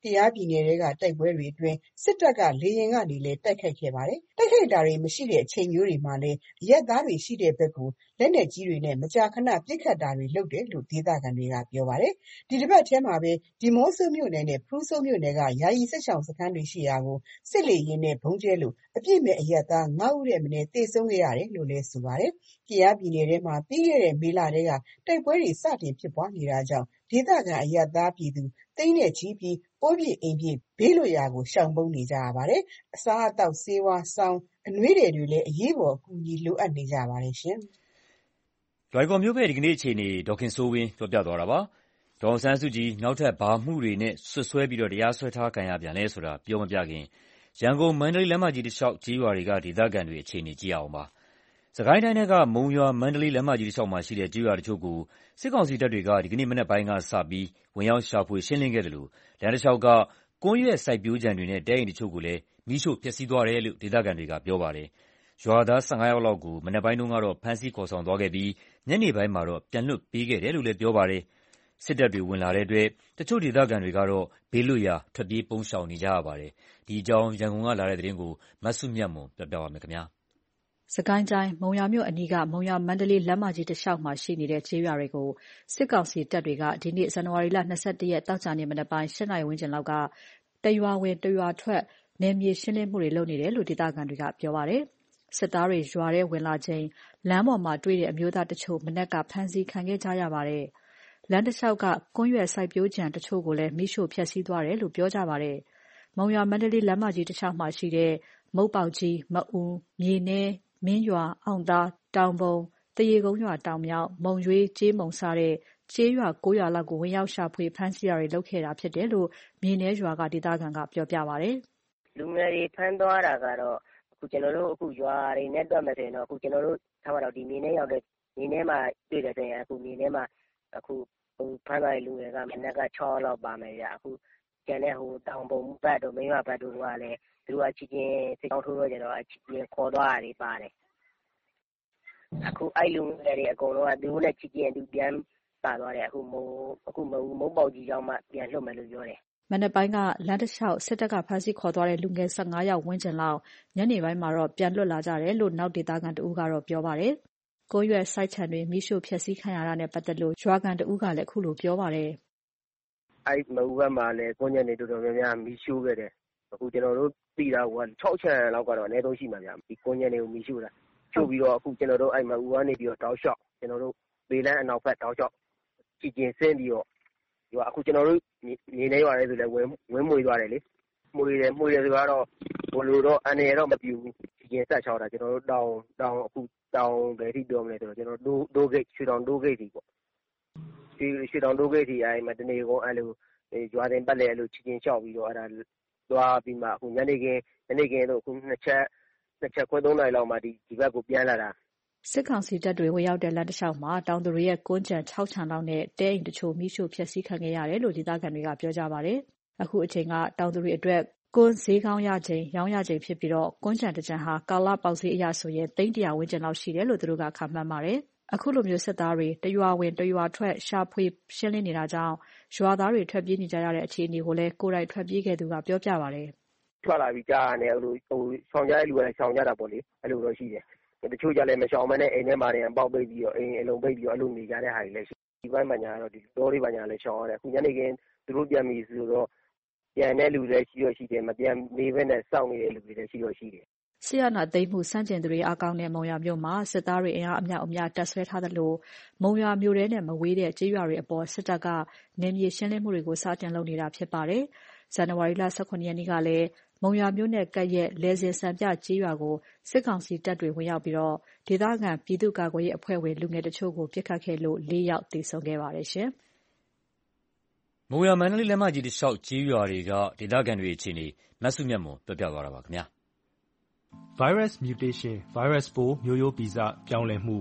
ကယားပြည်နယ်ထဲကတိုက်ပွဲတွေအတွင်းစစ်တပ်ကလေယာဉ်ကနေလည်းတိုက်ခိုက်ခဲ့ပါတယ်။တိုက်ခိုက်တာတွေမရှိတဲ့အချိန်မျိုးတွေမှာလည်းအရပ်သားတွေရှိတဲ့ဘက်ကိုလက်နက်ကြီးတွေနဲ့မကြာခဏပစ်ခတ်တာတွေလုပ်တယ်လို့ဒေသခံတွေကပြောပါတယ်။ဒီတစ်ပတ်ထဲမှာပဲဒီမော့ဆိုမြို့နယ်နဲ့ဖရူးဆိုမြို့နယ်ကယာယီစစ်ဆောင်စခန်းတွေရှိရာကိုစစ်လေယာဉ်နဲ့ဘုံကျဲလို့အပြစ်မဲ့အရပ်သားငါးဦးထက်မနည်းသေဆုံးခဲ့ရတယ်လို့လည်းဆိုပါတယ်။ကယားပြည်နယ်ထဲမှာပြီးခဲ့တဲ့မေလထဲကတိုက်ပွဲတွေစတင်ဖြစ်ပွားနေတာကြောင့်ဒေသခံအရပ်သားပြည်သူသိန်းနဲ့ချီပြီးအိုးပြစ်အိမ်ပြစ်ဘေးလွတ်ရာကိုရှောင်ပုန်းနေကြရပါတယ်။အစားအသောက်ဆေးဝါးစောင်းအနွေးထည်တွေလည်းအရေးပေါ်အကူအညီလိုအပ်နေကြပါတယ်ရှင်။လွိုင်ကော်မြို့ဘက်ဒီကနေ့အခြေအနေဒေါခင်စိုးဝင်းပြောပြသွားတာပါ။ဒေါအောင်ဆန်းစုကြည်နောက်ထပ်ဘာမှုတွေနဲ့ဆွဆွဲပြီးတော့တရားစွဲထားခံရပြန်လဲဆိုတာပြောမပြခင်ရန်ကုန်မန္တလေးလမ်းမကြီးတစ်လျှောက်ကြေးရွာတွေကဒေသခံတွေအခြေအနေကြည့်အောင်ပါ။စကိုင်းတိုင်းကမုံရွာမန္တလေးလမ်းမကြီးတစ်လျှောက်မှာရှိတဲ့ကြေးရွာတချို့ကိုစစ်ကောင်စီတပ်တွေကဒီကနေ့မနက်ပိုင်းကစပြီးဝင်ရောက်ရှာဖွေရှင်းလင်းခဲ့တယ်လို့လမ်းတစ်လျှောက်ကကွန်းရွက်စိုက်ပျိုးခြံတွေနဲ့တဲအိမ်တချို့ကိုလည်းမီးရှို့ဖျက်ဆီးသွားတယ်လို့ဒေသခံတွေကပြောပါတယ်။ရွာသား၁၅ယောက်လောက်ကိုမနက်ပိုင်းတုန်းကတော့ဖမ်းဆီးခေါ်ဆောင်သွားခဲ့ပြီးညနေပိုင်းမှာတော့ပြန်လွှတ်ပေးခဲ့တယ်လို့လည်းပြောပါတယ်။စစ်တပ်တွေဝင်လာတဲ့အတွက်တချို့ဒေသခံတွေကတော့ဘေးလွတ်ရာထွက်ပြေးပုန်းရှောင်နေကြရပါတယ်။ဒီအကြောင်းရန်ကုန်ကလာတဲ့သတင်းကိုမဆုမြတ်မွန်ပြောပြပါမယ်ခင်ဗျာ။စကိုင်းတိုင်းမုံရွာမြို့အနီးကမုံရွာမန္တလေးလမ်းမကြီးတစ်လျှောက်မှာရှိနေတဲ့ကျေးရွာတွေကိုစစ်ကောင်စီတပ်တွေကဒီနေ့ဇန်နဝါရီလ၂၁ရက်တောက်ကြနေ့မနက်ပိုင်း၈နာရီဝန်းကျင်လောက်ကတရွာဝင်တရွာထွက်နယ်မြေရှင်းလင်းမှုတွေလုပ်နေတယ်လို့ဒေသခံတွေကပြောပါတယ်။စစ်သားတွေရွာထဲဝင်လာချိန်လမ်းပေါ်မှာတွေ့တဲ့အမျိုးသားတချို့မနက်ကဖမ်းဆီးခံခဲ့ကြရပါတယ်။လမ်းတစ်လျှောက်ကကွန်းရွက်စိုက်ပျိုးခြံတချို့ကိုလည်းမိရှို့ဖျက်ဆီးသွားတယ်လို့ပြောကြပါတယ်။မုံရွာမန္တလေးလမ်းမကြီးတစ်လျှောက်မှာရှိတဲ့မုတ်ပေါက်ကြီးမအူမြေနဲမင်းရွာအောင်သားတောင်ပုံတရေကုန်းရွာတောင်မြောက်မုံရွေးကျေးမုံစားတဲ့ကျေးရွာ၉ရွာလောက်ကိုဝင်ရောက်ရှာဖွေဖမ်းဆီးတာတွေလုပ်ခဲ့တာဖြစ်တယ်လို့မြေနဲရွာကဒေသခံကပြောပြပါတယ်။လူငယ်တွေဖမ်းသွားတာကတော့အခုကျွန်တော်တို့အခုရွာတွေနဲ့တွက်မယ်ဆိုရင်တော့အခုကျွန်တော်တို့ထားပါတော့ဒီမြေနဲရောက်တဲ့မြေနဲမှာတွေ့တယ်ဆိုရင်အခုမြေနဲမှာအခုဟိုဖမ်းသွားတဲ့လူငယ်ကမနက်က၆ယောက်လောက်ပါမယ်ဗျအခုကျန်တဲ့ဟိုတောင်ပုံဘက်တို့မင်းရွာဘက်တို့ကလည်းသူတို့ကချီချင်းစစ်ကြောင်းထိုးတော့ကြတော့ချီချင်းခေါ်သွားတာတွေပါတယ်အခုအဲ့လူငယ်တွေအကုန်လုံးကသူတို့နဲ့ချီချင်းအတူပြန်ပါသွားတယ်အခုမိုးအခုမဟုတ်မုတ်ပေါက်ကြီးကြောင်းမှပြန်လွတ်မယ်လို့ပြောတယ်မနက်ပိုင်းကလမ်းတစ်လျှောက်စစ်တပ်ကဖမ်းဆီးခေါ်သွားတဲ့လူငယ်၁၅ယောက်ဝန်းကျင်လောက်ညနေပိုင်းမှာတော့ပြန်လွတ်လာကြတယ်လို့နောက်ဒေသခံတဦးကတော့ပြောပါတယ်။ကိုရွက်စိုက်ချံတွေမိရှို့ဖျက်ဆီးခံရတာနဲ့ပတ်သက်လို့ရွာကန်တဦးကလည်းအခုလိုပြောပါတယ်။အဲ့မဟုတ်ဘက်မှာလည်းကိုညက်နေတော်တော်များများမိရှို့ခဲ့တယ်။အခုကျွန်တော်တို့ပြည်တာက၆ချံလောက်ကတော့အနည်းဆုံးရှိမှာဗျာ။ဒီကိုညက်နေကိုမိရှို့တာချို့ပြီးတော့အခုကျွန်တော်တို့အဲ့မဟုတ်ကနေပြီးတော့တောက်လျှောက်ကျွန်တော်တို့ဘေးလန်းအနောက်ဘက်တောက်လျှောက်ကြည်ကျင်ဆင်းပြီးတော့ဒီကအခုကျွန်တော်တို့နေနေရွာရဲဆိုလည်းဝင်းဝင်းမွေသွားတယ်လေမွေတယ်မွေတယ်ဆိုတော့ဘလိုတော့အနေရောမပြူဘူးကြည်ကျင်ဆက်ချောက်တာကျွန်တော်တို့တောင်တောင်အခုတောင်ဘယ်ထိပြောမလဲဆိုတော့ကျွန်တော်တို့ဒိုးဂိတ်ရွှေတောင်ဒိုးဂိတ်စီပေါ့ရွှေရွှေတောင်ဒိုးဂိတ်စီအဲ့မှာတနေကုန်အဲ့လိုရွာတင်ပတ်လေအဲ့လိုကြည်ကျင်လျှောက်ပြီးတော့အဲ့ဒါသွားပြီးမှအခုညနေခင်းညနေခင်းတော့အခုနှစ်ချက်နှစ်ချက်ခွဲသုံးနာရီလောက်မှဒီဒီဘက်ကိုပြန်လာတာစစ်ကောင်စီတပ်တွေဝင်ရောက်တဲ့လမ်းတစ်လျှောက်မှာတောင်သူတွေရဲ့ကွန်းကြံ၆ချံလောက်နဲ့တဲအိမ်တချို့မိရှို့ဖျက်ဆီးခံခဲ့ရတယ်လို့ဒေသခံတွေကပြောကြပါတယ်။အခုအချိန်ကတောင်သူတွေအတွက်ကွန်းဈေးကောင်းရချိန်ရောင်းရချိန်ဖြစ်ပြီးတော့ကွန်းကြံတစ်ကြံဟာကာလပေါက်ဈေးအရဆိုရင်သိန်းတရာဝန်းကျင်လောက်ရှိတယ်လို့သူတို့ကခန့်မှန်းပါတယ်။အခုလိုမျိုးစစ်သားတွေတရွာဝင်တရွာထွက်ရှာဖွေရှင်းလင်းနေတာကြောင့်ရွာသားတွေထွက်ပြေးနေကြရတဲ့အခြေအနေကိုလည်းကိုယ်တိုင်ထွက်ပြေးခဲ့သူကပြောပြပါတယ်။ထွက်လာပြီးကြားရတယ်အဲ့လိုဟိုဆောင်ကြတဲ့လူကလည်းဆောင်ကြတာပေါ့လေအဲ့လိုတော့ရှိတယ်။တချို့ကြလည်းမရှောင်မနဲ့အိမ်ထဲမှာတွေပေါက်ပိတ်ပြီးတော့အိမ်အလုံးပိတ်ပြီးတော့အလုံးနေကြတဲ့ဟာတွေလည်းရှိဒီဘက်မှာညာတော့ဒီတော်တွေပါညာလည်းရှောင်ရတယ်အခုညနေခင်းသူတို့ပြန်ပြီးဆိုတော့ပြန်တဲ့လူတွေရှိတော့ရှိတယ်မပြန်နေဘဲနဲ့စောင့်နေတဲ့လူတွေလည်းရှိတော့ရှိတယ်ဆီယနာသိမ်းမှုစန့်ကျင်သူတွေအကောင်းတဲ့မုံရွာမြို့မှာစစ်သားတွေအင်အားအများအများတပ်ဆွဲထားသလိုမုံရွာမြို့ထဲနဲ့မဝေးတဲ့ကျေးရွာတွေအပေါ်စစ်တပ်ကနေမြေရှင်းလင်းမှုတွေကိုစတင်လုပ်နေတာဖြစ်ပါတယ်။ဇန်နဝါရီလ၁၇ရက်နေ့ကလည်းမုံရွာမြို့နယ်ကပ်ရက်လဲစင်စံပြကျေးရွာကိုစစ်ကောင်စီတပ်တွေဝင်ရောက်ပြီးတော့ဒေသခံပြည်သူ့ကာကွယ်ရေးအဖွဲ့ဝင်လူငယ်တချို့ကိုပစ်ခတ်ခဲ့လို့လေးယောက်သေဆုံးခဲ့ပါတယ်ရှင်။မုံရွာမန္တလေးလမ်းမကြီးတစ်လျှောက်ကျေးရွာတွေကဒေသခံတွေအခြေအနေမဆုမြတ်မွန်ပြောပြသွားတာပါခင်ဗျာ။ Virus mutation virus ပိုးမျိုးရိုးဗီဇပြောင်းလဲမှု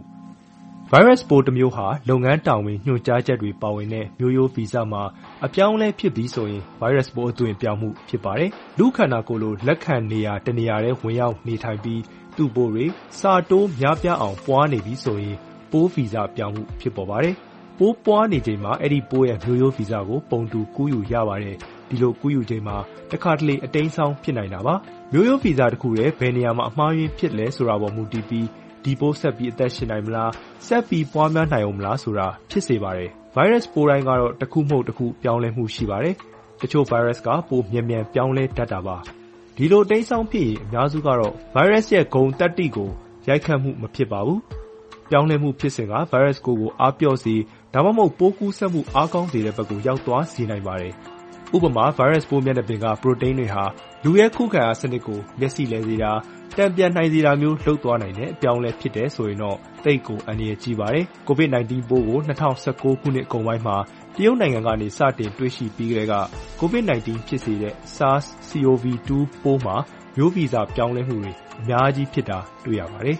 virus ပိုးတစ်မျိုးဟာလုပ်ငန်းတာဝန်ညွှန်ကြားချက်တွေပါဝင်တဲ့မျိုးရိုးဗီဇမှာအပြောင်းအလဲဖြစ်ပြီးဆိုရင် virus ပိုးအသွင်ပြောင်းမှုဖြစ်ပါတယ်။လူခန္ဓာကိုယ်လိုလက်ခံနေရာတနေရာထဲဝင်ရောက်နေထိုင်ပြီးသူ့ပိုးတွေစာတိုးများပြားအောင်ပွားနေပြီးဆိုရင်ပိုးဗီဇပြောင်းမှုဖြစ်ပေါ်ပါတယ်။ပိုးပွားနေချိန်မှာအဲ့ဒီပိုးရဲ့မျိုးရိုးဗီဇကိုပုံတူကူးယူရပါတယ်။ဒီလိုကူးယူချိန်မှာတစ်ခါတလေအတိမ်းဆောင်ဖြစ်နိုင်တာပါမျိုးရိုးဗီဇတစ်ခုတည်းဘယ်နေရာမှာအမှားယွင်းဖြစ်လဲဆိုတာပေါ်မူတည်ပြီးဒီပိုးဆက်ပြီးအသက်ရှင်နိုင်မလားဆက်ပြီးပွားများနိုင်အောင်မလားဆိုတာဖြစ်စေပါတယ်ဗိုင်းရပ်စ်ပိုးတိုင်းကတော့တစ်ခုမဟုတ်တစ်ခုပြောင်းလဲမှုရှိပါတယ်တချို့ဗိုင်းရပ်စ်ကပိုမြန်မြန်ပြောင်းလဲတတ်တာပါဒီလိုတိမ်းဆောင်ဖြစ်ရင်အများစုကတော့ဗိုင်းရပ်စ်ရဲ့ဂုဏ်တတ္တိကိုရိုက်ခတ်မှုမဖြစ်ပါဘူးပြောင်းလဲမှုဖြစ်စဉ်ကဗိုင်းရပ်စ်ကိုကိုအားပြော့စေဒါမှမဟုတ်ပိုးကူးစက်မှုအားကောင်းစေတဲ့ဘက်ကိုရောက်သွားစေနိုင်ပါတယ်ဥပမာဗိုင်းရပ်စ်ပိုးမျက်နှာပြင်ကပရိုတိန်းတွေဟာလူရဲ့ခုခံအားစနစ်ကိုမျက်စိလဲစေတာတံပြန်နိုင်စေတာမျိုးလုပ်သွားနိုင်တဲ့အပြောင်းလဲဖြစ်တယ်ဆိုရင်တော့သိပ်ကိုအန္တရာယ်ကြီးပါတယ်ကိုဗစ် nineteen ပိုးကို၂၀၁၉ခုနှစ်အကုန်ပိုင်းမှာတရုတ်နိုင်ငံကနေစတင်တွေ့ရှိပြီးကတည်းကကိုဗစ် nineteen ဖြစ်စေတဲ့ SARS စီ o ဗီ two ပိုးမှာမျိုးဗီဇပြောင်းလဲမှုတွေအများကြီးဖြစ်တာတွေ့ရပါတယ်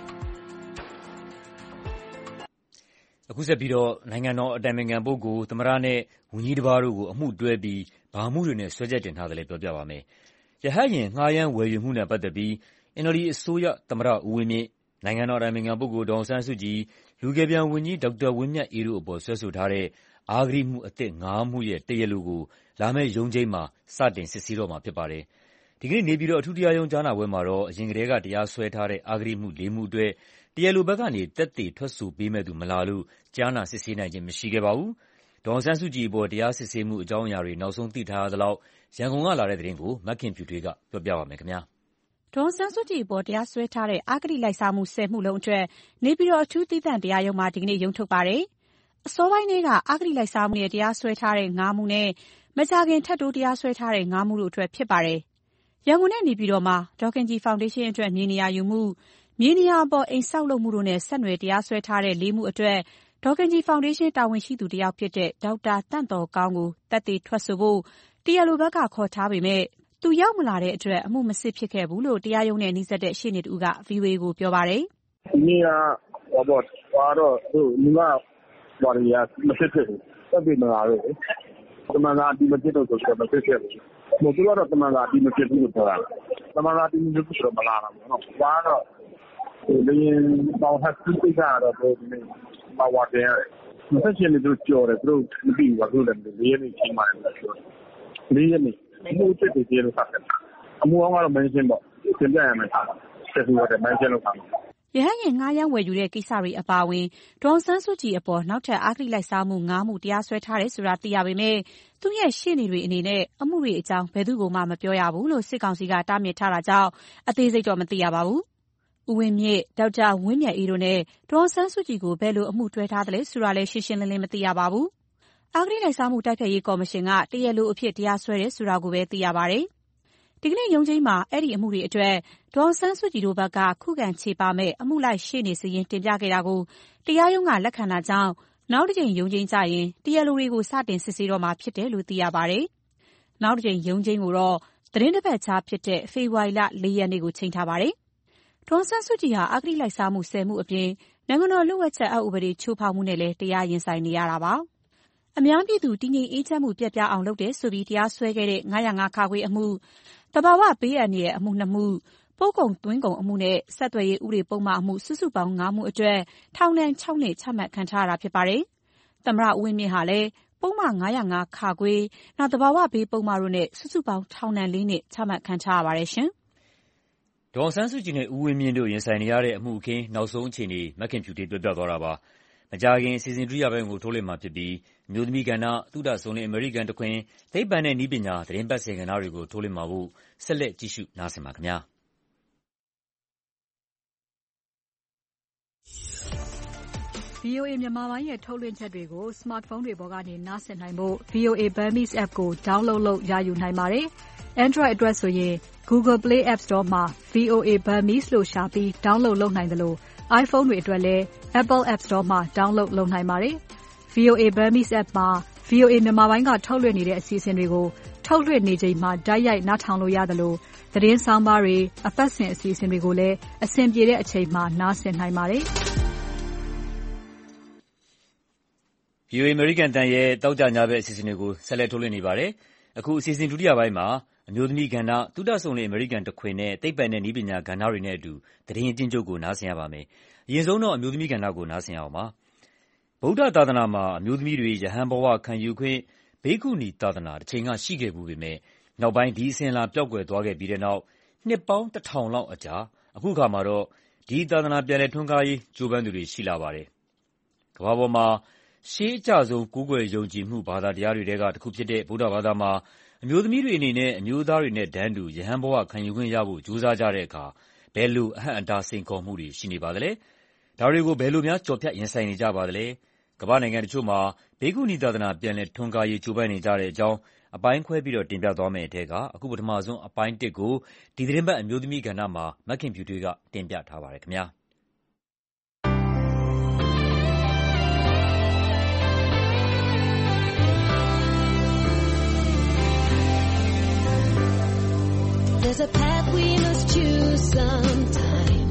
အခုဆက်ပြီးတော့နိုင်ငံတော်အတိုင်ပင်ခံပုဂ္ဂိုလ်သမ္မတနဲ့ဝန်ကြီးတစ်ပါးတို့ကိုအမှုတွဲပြီးဘာမှုတွေနဲ့စွဲချက်တင်ထားတယ်လဲပြောပြပါမယ်။ရဟတ်ယာဉ်ငှားရမ်းဝယ်ယူမှုနဲ့ပတ်သက်ပြီး အင်န်အယ်လ်ဒီအစိုးရသမ္မတဦးဝင်းမြင့်၊နိုင်ငံတော်အတိုင်ပင်ခံပုဂ္ဂိုလ်ဒေါ်အောင်ဆန်းစုကြည်၊လူကယ်ပြန်ဝန်ကြီးဒေါက်တာဝင်းမြတ်အေးတို့အပေါ်စွဲဆိုထားတဲ့အဂတိမှုအသစ်ငါးမှုရဲ့တရားလိုကိုလာမယ့်ရုံးချိန်းမှာစတင်စစ်ဆေးတော့မှာဖြစ်ပါတယ်။ဒီကနေ့နေပြည်တော်အထူးတရားရုံးကြားနာပွဲမှာတော့အရင်ကတည်းကတရားစွဲထားတဲ့အဂတိမှုလေးမှုအတွက်တရားလိုဘက်ကနေသက်သေထွက်ဆိုပေးမယ့်သူမလာလို့ကြားနာစစ်ဆေးနိုင်ခြင်းမရှိခဲ့ပါဘူး။ဒေါ်အောင်ဆန်းစုကြည်အပေါ်တရားစစ်ဆေးမှုအကြောင်းအရာတွေနောက်ဆုံးသိထားရသလောက်ရန်ကုန်ကလာတဲ့သတင်းကိုမခင်ဖြူထွေးကပြောပြပါမယ်ခင်ဗျာ။ဒေါ်အောင်ဆန်းစုကြည်အပေါ်တရားစွဲထားတဲ့အဂတိလိုက်စားမှုဆယ်မှုလုံးအတွက်နေပြည်တော်အထူးသီးသန့်တရားရုံးမှာဒီကနေ့ရုံးထုတ်ပါတယ်။အစောပိုင်းထဲကအဂတိလိုက်စားမှုနဲ့တရားစွဲထားတဲ့ငါးမှုနဲ့မကြာခင်ထပ်တိုးတရားစွဲထားတဲ့ငါးမှုတို့အတွက်ဖြစ်ပါတယ်။ရန်ကုန်နဲ့နေပြည်တော်မှာဒေါ်ခင်ကြည်ဖောင်ဒေးရှင်းအတွက်မြေနေရာယူမှု၊မြေနေရာအပေါ်အိမ်ဆောက်လုပ်မှုတို့နဲ့ဆက်နွယ်တရားစွဲထားတဲ့လေးမှုအတွက်ဒေါ်ခင်ကြည်ဖောင်ဒေးရှင်းတာဝန်ရှိသူတစ်ယောက်ဖြစ်တဲ့ဒေါက်တာသန့်သော်ကောင်းကိုသက်သေထွက်ဆိုဖို့တရားလိုဘက်ကခေါ်ထားပေမယ့်သူရောက်မလာတဲ့အတွက်အမှုမစစ်ဖြစ်ခဲ့ဘူးလို့တရားရုံးနဲ့နီးစပ်တဲ့ရှေ့နေတဦးက ဗွီအိုအေကိုပြောပါတယ်။ဒီနေ့ကဟောပေါ့သွားတော့သူညီမဘာတွေကမစစ်ဖြစ်ဘူး။သက်သေမလာတော့ဘူး။တမန်တော်ဒီမဖြစ်တော့ဆိုတော့မစစ်ဖြစ်ဘူး။ဟိုသူကတော့တမန်တော်ဒီမဖြစ်ဘူးလို့ပြောတာ။တမန်တော်ဒီမဖြစ်ဘူးဆိုတော့မလာတာပေါ့နော်။သွားတော့ဒီလင်းပေါဟတ်သူကိစ္စတော့ဒီနေ့မဝတ်တယ်။မဆက်ချင်လို့သူကြော်တယ်သူတို့မပြီးဘူးဘာလို့လဲလေးရက်နေချိန်မှလည်းပြောတယ်။လေးရက်နေအမှုစစ်တွေကျေလို့ဆက်တယ်အမှုအောင်ကတော့မင်းရှင်းပေါ့သင်ပြရမယ်ဆက်ပြီးတော့မင်းရှင်းလို့ဆက်မယ်ရဟန်းရင်ငှားရမ်းဝယ်ယူတဲ့ကိစ္စတွေအပါအဝင်ဒေါ်အောင်ဆန်းစုကြည်အပေါ်နောက်ထပ်အဂတိလိုက်စားမှုငါးမှုတရားစွဲထားတယ်ဆိုတာသိရပေမဲ့သူ့ရဲ့ရှေ့နေတွေအနေနဲ့အမှုတွေအကြောင်းဘယ်သူ့ကိုမှမပြောရဘူးလို့စစ်ကောင်စီကတားမြစ်ထားတာကြောင့်အသေးစိတ်တော့မသိရပါဘူး။ဦးဝင်းမြင့်ဒေါက်တာဝင်းမြတ်အေးတို့နဲ့ဒေါ်အောင်ဆန်းစုကြည်ကိုဘယ်လိုအမှုတွဲထားသလဲဆိုတာလည်းရှင်းရှင်းလင်းလင်းမသိရပါဘူး။အဂတိလိုက်စားမှုတိုက်ဖျက်ရေးကော်မရှင်ကတရားလိုအဖြစ်တရားစွဲတယ်ဆိုတာကိုပဲသိရပါတယ်။ဒီကနေ့ရုံးချိန်းမှာအဲ့ဒီအမှုတွေအတွက်ဒေါ်အောင်ဆန်းစုကြည်တို့ဘက်ကခုခံချေပမဲ့အမှုလိုက်ရှေ့နေစာရင်းတင်ပြခဲ့တာကိုတရားရုံးကလက်ခံတာကြောင့်နောက်တစ်ကြိမ်ရုံးချိန်းကျရင်တရားလိုတွေကိုစတင်စစ်ဆေးတော့မှာဖြစ်တယ်လို့သိရပါတယ်။နောက်တစ်ကြိမ်ရုံးချိန်းကိုတော့သတင်းတစ်ပတ်ခြားဖြစ်တဲ့ဖေဖော်ဝါရီလလေးရက်နေ့ကိုချိန်ထားပါတယ်။ဒေါ်အောင်ဆန်းစုကြည်ဟာအဂတိလိုက်စားမှုဆယ်မှုအပြင်နိုင်ငံတော်လူ့ဝှက်ချက်အက်ဥပဒေချိုးဖောက်မှုနဲ့လည်းတရားရင်ဆိုင်နေရတာပါ။အများပြည်သူတည်ငြိမ်အေးချမ်းမှုပြတ်ပြားအောင်လုပ်တယ်ဆိုပြီးတရားစွဲခဲ့တဲ့၅၀၅ ခခွေအမှုတဘာဝဘေးအန္တရာယ်အမှုနှစ်မှုပို့ကုန်သွင်းကုန်အမှုနဲ့ဆက်သွယ်ရေးဥပဒေပုံမှန်အမှုစုစုပေါင်း၅မှုအတွက်ထောင်ဒဏ်၆နှစ်ချမှတ်ခံထားရတာဖြစ်ပါတယ်။သမ္မတဦးဝင်းမြင့်ဟာလည်းပုံမှန်၅၀၅ ခခွေနောက်တဘာဝဘေးပုံမှန်တို့နဲ့စုစုပေါင်းထောင်ဒဏ်၄နှစ်ချမှတ်ခံထားရပါတယ်ရှင်။ဒေါ်အောင်ဆန်းစုကြည်နဲ့ဦးဝင်းမြင့်တို့ရင်ဆိုင်နေရတဲ့အမှုအခင်းနောက်ဆုံးအခြေအနေမခင်ဖြူတေးပြောပြသွားတာပါ။မကြာခင်စီစဉ်ဒုတိယပိုင်းကိုထုတ်လွှင့်မှာဖြစ်ပြီးအမျိုးသမီးကဏ္ဍ၊သုတစုံလင်အမေရိကန်တခွင်၊သိပ္ပံနဲ့နည်းပညာသတင်းပတ်စဉ်ကဏ္ဍတွေကိုထုတ်လွှင့်မှာမို့ဆက်လက်ကြည့်ရှုနားဆင်ပါခင်ဗျာ။ဗွီအိုအေမြန်မာပိုင်းရဲ့ထုတ်လွှင့်ချက်တွေကို smartphone တွေပေါ်ကနေနားဆင်နိုင်ဖို့ ဗွီအိုအေ Burmese app ကို download လုပ်ရယူနိုင်ပါတယ်။ Android အတွက်ဆိုရင် Google Play App Store မှာ ဗွီအိုအေ Burmese လို့ရှာပြီး download လုပ်နိုင်သလို iPhone တွေအတွက်လည်း Apple App Store မှာ download လုပ်နိုင်ပါတယ်။ ဗွီအိုအေ Burmese app မှာ ဗွီအိုအေမြန်မာပိုင်းကထုတ်လွှင့်နေတဲ့အစီအစဉ်တွေကိုထုတ်လွှင့်နေချိန်မှာတိုက်ရိုက်နားထောင်လို့ရသလိုသတင်းဆောင်းပါးတွေအပတ်စဉ်အစီအစဉ်တွေကိုလည်းအဆင်ပြေတဲ့အချိန်မှာနားဆင်နိုင်ပါတယ်။ဗွီအိုအေအမေရိကန်အသံရဲ့သောကြာညဘက်အစီအစဉ်တွေကိုဆက်လက်ထုတ်လွှင့်နေပါတယ်။အခုအစီအစဉ်ဒုတိယပိုင်းမှာအမျိုးသမီးကဏ္ဍ၊သုတစုံလင်အမေရိကန်တခွင်နဲ့သိပ္ပံနဲ့နည်းပညာကဏ္ဍတွေနဲ့အတူသတင်းအကျဉ်းချုပ်ကိုနားဆင်ရပါမယ်။အရင်ဆုံးတော့အမျိုးသမီးကဏ္ဍကိုနားဆင်ရအောင်ပါ။ဗုဒ္ဓသာသနာမှာအမျိုးသမီးတွေရဟန်းဘဝခံယူခွင့်၊ဘိက္ခုနီသာသနာတချိန်ကရှိခဲ့ဖူးပေမယ့်နောက်ပိုင်းဒီအစဉ်အလာပျောက်ကွယ်သွားခဲ့ပြီးတဲ့နောက်နှစ်ပေါင်းတစ်ထောင်လောက်အကြာအခုအခါမှာတော့ဒီသာသနာပြန်လည်ထွန်းကားရေးကြိုးပမ်းသူတွေရှိလာပါတယ်။ကမ္ဘာပေါ်မှာရှေးအကျဆုံးကိုးကွယ်ယုံကြည်မှုဘာသာတရားတွေထဲကတစ်ခုဖြစ်တဲ့ဗုဒ္ဓဘာသာမှာအမျိုးသမီးတွေအနေနဲ့အမျိုးသားတွေနဲ့တန်းတူရဟန်းဘဝခံယူခွင့်ရဖို့ကြိုးစားကြတဲ့အခါဘယ်လိုအဟန့်အတားစိန်ခေါ်မှုတွေရှိနေပါသလဲ။ဒါတွေကိုဘယ်လိုများကျော်ဖြတ်ရင်ဆိုင်နေကြပါသလဲ။ကမ္ဘာ့နိုင်ငံတချို့မှာဘိက္ခုနီသာသနာပြန်လည်ထွန်းကားရေးကြိုးပမ်းနေကြတဲ့အကြောင်းအပိုင်းခွဲပြီးတော့တင်ပြသွားမယ့်အထဲကအခုပထမဆုံးအပိုင်းတစ်ကိုဒီသီတင်းပတ်အမျိုးသမီးကဏ္ဍမှာမခင်ဖြူထွေးကတင်ပြထားပါတယ်ခင်ဗျာ။ There's a path we must choose sometime.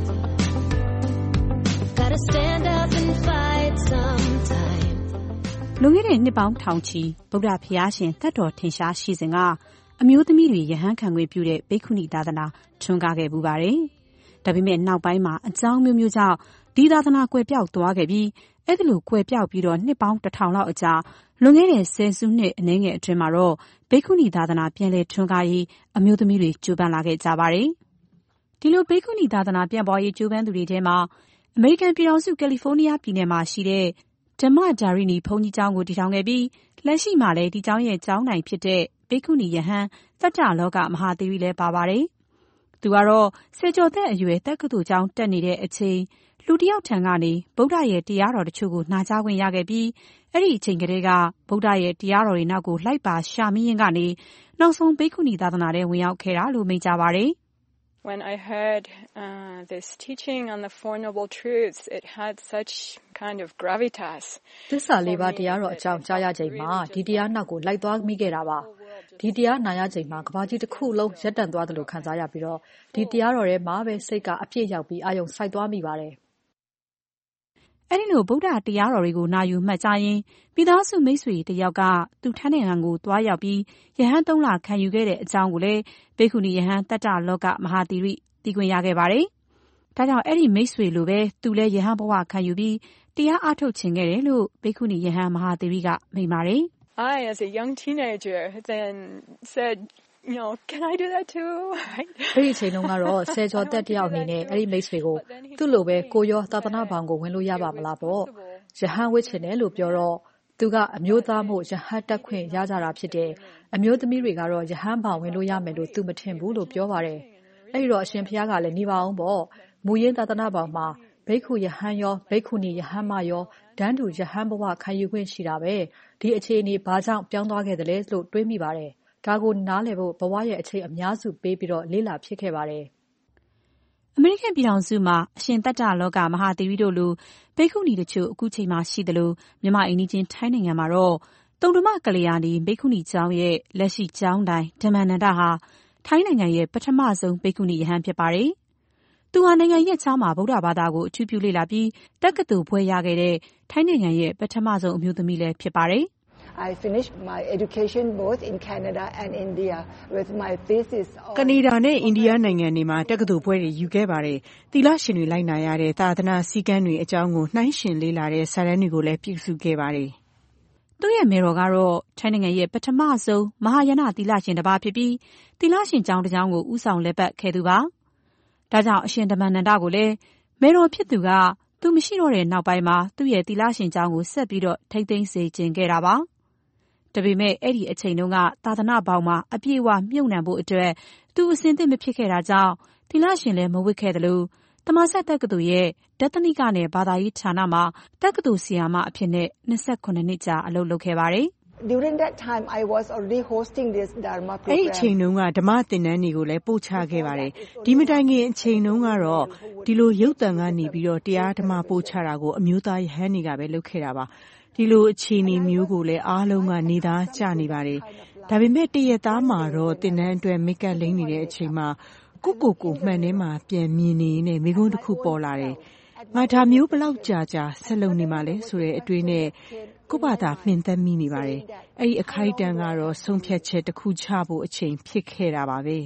Gotta stand up and fight sometime. လွန်ခဲ့တဲ့နှစ်ပေါင်းထောင်ချီဗုဒ္ဓဘုရားရှင်တတ်တော်ထင်ရှားရှိစဉ်ကအမျိုးသမီးတွေယဟန်ခံခွင့်ပြုတဲ့ဘိက္ခုနီသာသနာထွန်းကားခဲ့ပူပါတယ်။ဒါပေမဲ့နောက်ပိုင်းမှာအကြောင်းမျိုးမျိုးကြောင့်ဒီသာသနာကွယ်ပြောက်သွားခဲ့ပြီးအဲ့ဒီလိုကွယ်ပြောက်ပြီးတော့နှစ်ပေါင်းတစ်ထောင်လောက်အကြာလွန်ခဲ့တဲ့ဆယ်စုနှစ်အနည်းငယ်အတွင်းမှာတော့ဘိက္ခုနီသာသနာပြန်လည်ထွန်းကားရေးအမျိုးသမီးတွေကြိုးပမ်းလာခဲ့ကြပါတယ်။ဒီလိုဘိက္ခုနီသာသနာပြန်ပွားရေးကြိုးပမ်းသူတွေထဲမှာအမေရိကန်ပြည်ထောင်စုကယ်လီဖိုးနီးယားပြည်နယ်မှာရှိတဲ့ဓမ္မဒါရိနီဘုန်းကြီးကျောင်းကိုတည်ထောင်ခဲ့ပြီးလက်ရှိမှာလည်းဒီကျောင်းရဲ့ကျောင်းနိုင်ဖြစ်တဲ့ဘိက္ခုနီယဟန်တတ္တလောကမဟာသီရိလည်းပါပါတယ်။သူကတော့ဆယ်ကျော်သက်အရွယ်တက္ကသိုလ်ကျောင်းတက်နေတဲ့အချိန်လူတစ်ယောက်ထံကနေဗုဒ္ဓရဲ့တရားတော်တချို့ကိုနာကြားခွင့်ရခဲ့ပြီးအဲ့ဒီအချိန်ကတည်းကဗုဒ္ဓရဲ့တရားတော်တွေနောက်ကိုလိုက်ပါရှာမင်းရင်ကနေနောက်ဆုံးဘိက္ခုနီသာသနာထဲဝင်ရောက်ခဲ့တာလို့မိန့်ကြပါတယ်။ When I heard uh, this teaching on the Four Noble Truths, it had such kind of gravitas. သစ္စာလေးပါးတရားတော်အကြောင်းကြားရချိန်မှာဒီတရားနောက်ကိုလိုက်သွားမိခဲ့တာပါ။ဒီတရားနာရချိန်မှာကဘာကြီးတစ်ခုလုံးရက်တန့်သွားတယ်လို့ခံစားရပြီးတော့ဒီတရားတော်ထဲမှာပဲစိတ်ကအပြည့်ရောက်ပြီးအာယုံစိုက်သွားမိပါတယ်။အဲ့ဒီလိုဗုဒ္ဓတရားတော်တွေကိုနာယူမှတ်ကြရင်မိသားစုမိတ်ဆွေတယောက်ကသူထမ်းနိုင်ငံကိုသွားရောက်ပြီးယဟန်သုံးလခံယူခဲ့တဲ့အကြောင်းကိုလည်းဘိက္ခုနီယဟန်တတ္တလောကမဟာသီရိသိခွင့်ရခဲ့ပါတယ်။ဒါကြောင့်အဲ့ဒီမိတ်ဆွေလိုပဲသူလည်းယဟန်ဘဝခံယူပြီးတရားအားထုတ်ခြင်းခဲ့တယ်လို့ဘိက္ခုနီယဟန်မဟာသီရိကမိန့်ပါတယ်။ I, as a young teenager, then said, you know, can I do that too? အဲ့ဒီအချိန်တုန်းကတော့ဆယ်ကျော်သက်တယောက်အနေနဲ့အဲ့ဒီမိတ်ဆွေကိုသူ့လိုပဲကိုရောသာသနာဘောင်ကိုဝင်လို့ရပါမလားပေါ့။ယဟန်ဝစ်ချင်တယ်လို့ပြောတော့သူကအမျိုးသားမို့ယဟန်တက်ခွင့်ရကြတာဖြစ်တယ်။အမျိုးသမီးတွေကတော့ယဟန်ဘောင်ဝင်လို့ရမယ်လို့သူမထင်ဘူးလို့ပြောပါတယ်။အဲ့ဒီတော့အရှင်ဘုရားကလည်းနေပါအောင်ပေါ့။မူရင်းသာသနာဘောင်မှာဘိက္ခုယဟန်ရောဘိက္ခုနီယဟန်မရောတန်းတူယဟန်ဘဝခံယူခွင့်ရှိတာပဲဒီအခြေအနေဘာကြောင့်ပြောင်းသွားခဲ့တယ်လဲလို့တွေးမိပါတယ်ဒါကိုနားလည်ဖို့ဘဝရဲ့အချိန်အများစုပေးပြီးတော့လေ့လာဖြစ်ခဲ့ပါတယ်အမေရိကန်ပြည်ထောင်စုမှာအရှင်တတ္တလောကမဟာသီရိတို့လိုဘိက္ခုနီတချို့အခုချိန်မှာရှိသလိုမြန်မာအိမ်နီးချင်းထိုင်းနိုင်ငံမှာတော့တုံဓမ္မကလျာဏီဘိက္ခုနီကျောင်းရဲ့လက်ရှိကျောင်းတိုင်ဓမ္မန္တန်တဟာထိုင်းနိုင်ငံရဲ့ပထမဆုံးဘိက္ခုနီယဟန်ဖြစ်ပါတယ်သူဟာနိုင်ငံရဲ့ချောင်းမှာဗုဒ္ဓဘာသာကိုအထူးပြုလေ့လာပြီးတက္ကသိုလ်ဘွဲ့ရခဲ့တဲ့ထိုင်းနိုင်ငံရဲ့ပထမဆုံးအမျိုးသမီးလည်းဖြစ်ပါတယ် I finished my education both in Canada and India with my thesis on ကနေဒါနဲ့အိန္ဒိယနိုင်ငံတွေမှာတက္ကသိုလ်ဘွဲ့တွေယူခဲ့ပါတယ်။သီလရှင်တွေလိုက်နာရတဲ့သာသနာစည်းကမ်းတွေအကြောင်းကိုနှိုင်းယှဉ်လေ့လာတဲ့စာတမ်းတွေကိုလည်းပြုစုခဲ့ပါတယ်။သူ့ရဲ့မေတော်ကတော့ထိုင်းနိုင်ငံရဲ့ပထမဆုံးမဟာယာနသီလရှင်တစ်ပါးဖြစ်ပြီးသီလရှင်ကျောင်းတစ်ကျောင်းကိုဦးဆောင်လက်ပတ်ခဲ့သူပါ။ဒါကြောင့်အရှင်ဓမ္မန္တကိုလည်းမေတော်ဖြစ်သူကသူမရှိတော့တဲ့နောက်ပိုင်းမှာသူ့ရဲ့သီလရှင်ကျောင်းကိုဆက်ပြီးတော့ထိမ့်သိမ်းစေခြင်းခဲ့တာပါ။ဒါပေမဲ့အဲ့ဒီအချိန်တုန်းကသာသနာပေါင်းမှာအပြည့်အဝမြုပ်နှံဖို့အတွက်သူအစဉ်သင့်မဖြစ်ခဲ့တာကြောင့်သီလရှင်လည်းမဝစ်ခဲ့တယ်လို့တမဆက်တက္ကသိုလ်ရဲ့ဒသနိကနဲ့ဘာသာရေးဌာနမှာတက္ကသိုလ်ဆရာမအဖြစ်နဲ့နှစ်ခုနှစ်ကြာအလုပ်လုပ်ခဲ့ပါတယ်။ During that time I was already hosting this Dharma program. အဲ့ဒီအချိန်တုန်းကဓမ္မသင်တန်းတွေကိုလည်းပို့ချခဲ့ပါတယ်။ဒီမတိုင်ခင်အချိန်တုန်းကတော့ဒီလိုရုပ်သံကနေပြီးတော့တရားဓမ္မပို့ချတာကိုအမျိုးသားယဟန်တွေကပဲလုပ်ခဲ့တာပါ။ဒီလိုအခြေအနေမျိုးကိုလည်းအားလုံးကနေသားကြနေပါတယ်။ဒါပေမဲ့တရက်သားမှာတော့သင်တန်းအတွက်မိတ်ကပ်လိမ့်နေတဲ့အချိန်မှာကိုကိုကိုမှန်ထဲမှာပြန်မြင်နေနေမိကုန်းတစ်ခုပေါ်လာတယ်။ငါဒါမျိုးဘလောက်ကြာကြာဆက်လုပ်နေမှလဲဆိုတဲ့အတွေ့နဲ့ကိုဘာသာမှင်သက်မိနေပါတယ်။အဲ့ဒီအခိုက်အတန့်ကတော့ဆုံးဖြတ်ချက်တစ်ခုချဖို့အချိန်ဖြစ်ခဲ့တာပါပဲ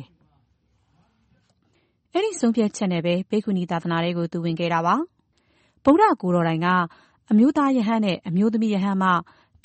။အဲ့ဒီဆုံးဖြတ်ချက်နဲ့ပဲဘိက္ခုနီသာသနာတွေကိုသူဝင်ခဲ့တာပါ။ဗုဒ္ဓကိုယ်တော်တိုင်ကအမျိုးသားယဟန်နဲ့အမျိုးသမီးယဟန်မှဘ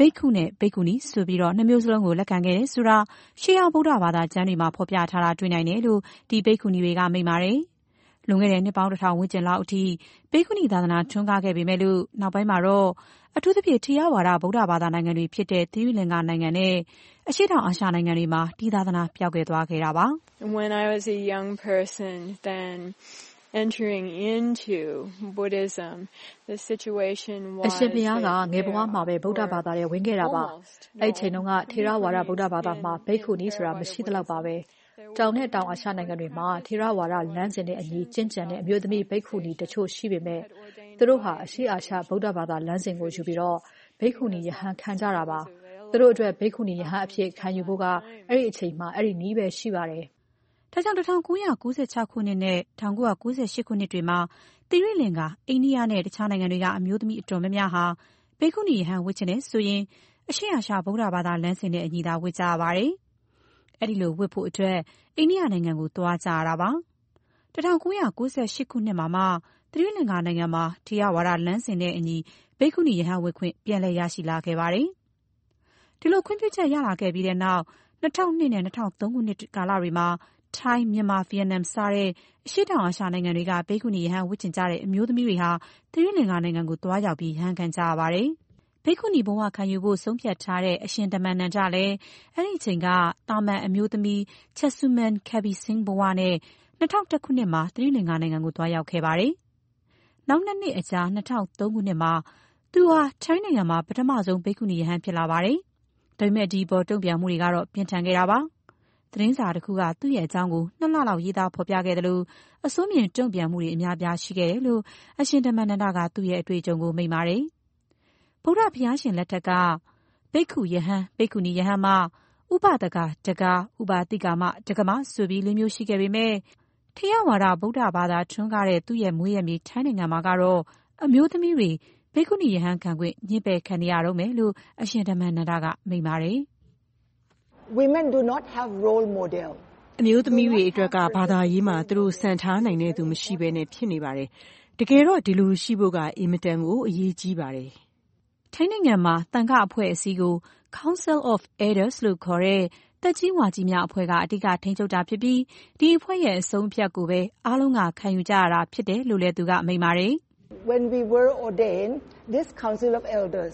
ဘိက္ခုနဲ့ဘိက္ခုနီဆိုပြီးတော့နှစ်မျိုးစလုံးကိုလက်ခံခဲ့တယ်ဆိုတာရှေးဟောင်းဗုဒ္ဓဘာသာကျမ်းတွေမှာဖော်ပြထားတာတွေ့နိုင်တယ်လို့ဒီဘိက္ခုနီတွေကမိန့်ပါတယ်။လွန်ခဲ့တဲ့နှစ်ပေါင်းတစ်ထောင်ဝန်းကျင်လောက်အထိဘိက္ခုနီသာသနာထွန်းကားခဲ့ပေမဲ့လို့နောက်ပိုင်းမှာတော့အထူးသဖြင့်ထေရဝါဒဗုဒ္ဓဘာသာနိုင်ငံတွေဖြစ်တဲ့သီရိလင်္ကာနိုင်ငံနဲ့အရှေ့တောင်အာရှနိုင်ငံတွေမှာဒီသာသနာပျောက်ကွယ်သွားခဲ့တာပါ။ When I was a young person then entering into Buddhism the situation was အရှင်ဘုရားကငယ်ဘဝမှာပဲဗုဒ္ဓဘာသာထဲဝင်ခဲ့တာပါ။အဲ့ချိန်တုန်းကထေရဝါဒဗုဒ္ဓဘာသာမှာဘိက္ခုနီဆိုတာမရှိသလောက်ပါပဲ။တောင်နဲ့တောင်အာရှနိုင်ငံတွေမှာထေရဝါဒလမ်းစဉ်နဲ့အညီကျင့်ကြံတဲ့အမျိုးသမီးဘိက္ခုနီတချို့ရှိပေမဲ့သူတို့ဟာအရှေ့အာရှဗုဒ္ဓဘာသာလမ်းစဉ်ကိုယူပြီးတော့ဘိက္ခုနီယဟန်ခံကြတာပါ။သူတို့အတွက်ဘိက္ခုနီယဟန်အဖြစ်ခံယူဖို့ကအဲ့ဒီအချိန်မှာအဲ့ဒီနည်းပဲရှိပါတယ်။ဒါကြောင့်တစ်ထောင်ကိုးရာကိုးဆယ်ခြောက်ခုနှစ်နဲ့တစ်ထောင်ကိုးရာကိုးဆယ်ရှစ်ခုနှစ်တွေမှာသီရိလင်္ကာအိန္ဒိယနဲ့တခြားနိုင်ငံတွေကအမျိုးသမီးအတော်များများဟာဘိက္ခုနီယဟန်ဝတ်ချင်တယ်ဆိုရင်အရှေ့အာရှဗုဒ္ဓဘာသာလမ်းစဉ်နဲ့အညီသာဝတ်ကြရပါတယ်။အဲ့ဒီလိုဝတ်ဖို့အတွက်အိန္ဒိယနိုင်ငံကိုသွားကြရတာပါ။တစ်ထောင်ကိုးရာကိုးဆယ်ရှစ်ခုနှစ်မှာမှသီရိလင်္ကာနိုင်ငံမှာထေရဝါဒလမ်းစဉ်နဲ့အညီဘိက္ခုနီယဟန်ဝတ်ခွင့်ပြန်လည်ရရှိလာခဲ့ပါတယ်။ဒီလိုခွင့်ပြုချက်ရလာခဲ့ပြီးတဲ့နောက်နှစ်ထောင်နှစ်နဲ့နှစ်ထောင်သုံးခုနှစ်ကာလတွေမှာထိုင်းမြန်မာဗီယက်နမ်စတဲ့အရှေ့တောင်အာရှနိုင်ငံတွေကဘိက္ခုနီယဟန်ဝတ်ချင်ကြတဲ့အမျိုးသမီးတွေဟာသီရိလင်္ကာနိုင်ငံကိုသွားရောက်ပြီးယဟန်ခံကြရပါတယ်။ဘိက္ခုနီဘဝခံယူဖို့ဆုံးဖြတ်ထားတဲ့အရှင်ဓမ္မနန္ဒလည်းအဲ့ဒီအချိန်ကတာမန်အမျိုးသမီးချက်ဆူမန်ကက်ဘီစင်းဘဝနဲ့နှစ်ထောင်တစ်ခုနှစ်မှာသီရိလင်္ကာနိုင်ငံကိုသွားရောက်ခဲ့ပါတယ်။နောက်နှစ်နှစ်အကြာနှစ်ထောင်သုံးခုနှစ်မှာသူဟာထိုင်းနိုင်ငံမှာပထမဆုံးဘိက္ခုနီယဟန်ဖြစ်လာပါတယ်။ဒါပေမဲ့ဒီပေါ်တုံ့ပြန်မှုတွေကတော့ပြင်းထန်ခဲ့တာပါ။သတင်းစာတစ်ခုကသူ့ရဲ့အကြောင်းကိုနှစ်လလောက်ရေးသားဖော်ပြခဲ့တယ်လို့အစိုးမြင်တုံ့ပြန်မှုတွေအများပြားရှိခဲ့တယ်လို့အရှင်ဓမ္မနန္ဒကသူ့ရဲ့အတွေ့အကြုံကိုမိန့်ပါတယ်။ဗုဒ္ဓဘုရားရှင်လက်ထက်ကဘိက္ခုယဟန်ဘိက္ခုနီယဟန်မှဥပဒကတကာဥပါတိကာမတကမဆိုပြီးလေးမျိုးရှိခဲ့ပေမဲ့ထေရဝါဒဗုဒ္ဓဘာသာထွန်းကားတဲ့သူ့ရဲ့မွေးရမြေထိုင်းနိုင်ငံမှာကတော့အမျိုးသမီးတွေဘိက္ခုနီယဟန်ခံခွင့်ညှင်းပယ်ခံရတော့မယ်လို့အရှင်ဓမ္မနန္ဒကမိန့်ပါတယ်။ Women do not have role model. အမျိုးသမီးတွေအတွက်ကဘာသာရေးမှာသူတို့စံထားနိုင်တဲ့သူမရှိဘဲနဲ့ဖြစ်နေပါတယ်။တကယ်တော့ဒီလိုရှိဖို့ကအင်မတန်ကိုအရေးကြီးပါတယ်။ထိုင်းနိုင်ငံမှာသံဃာအဖွဲ့အစည်းကို Council of Elders လို့ခေါ်တဲ့သက်ကြီးဝါကြီးများအဖွဲ့ကအဓိကထိန်းချုပ်တာဖြစ်ပြီးဒီအဖွဲ့ရဲ့အဆုံးအဖြတ်ကိုပဲအားလုံးကခံယူကြရတာဖြစ်တယ်လို့လည်းသူကမိန့်ပါတယ်။ When we were ordained, this Council of Elders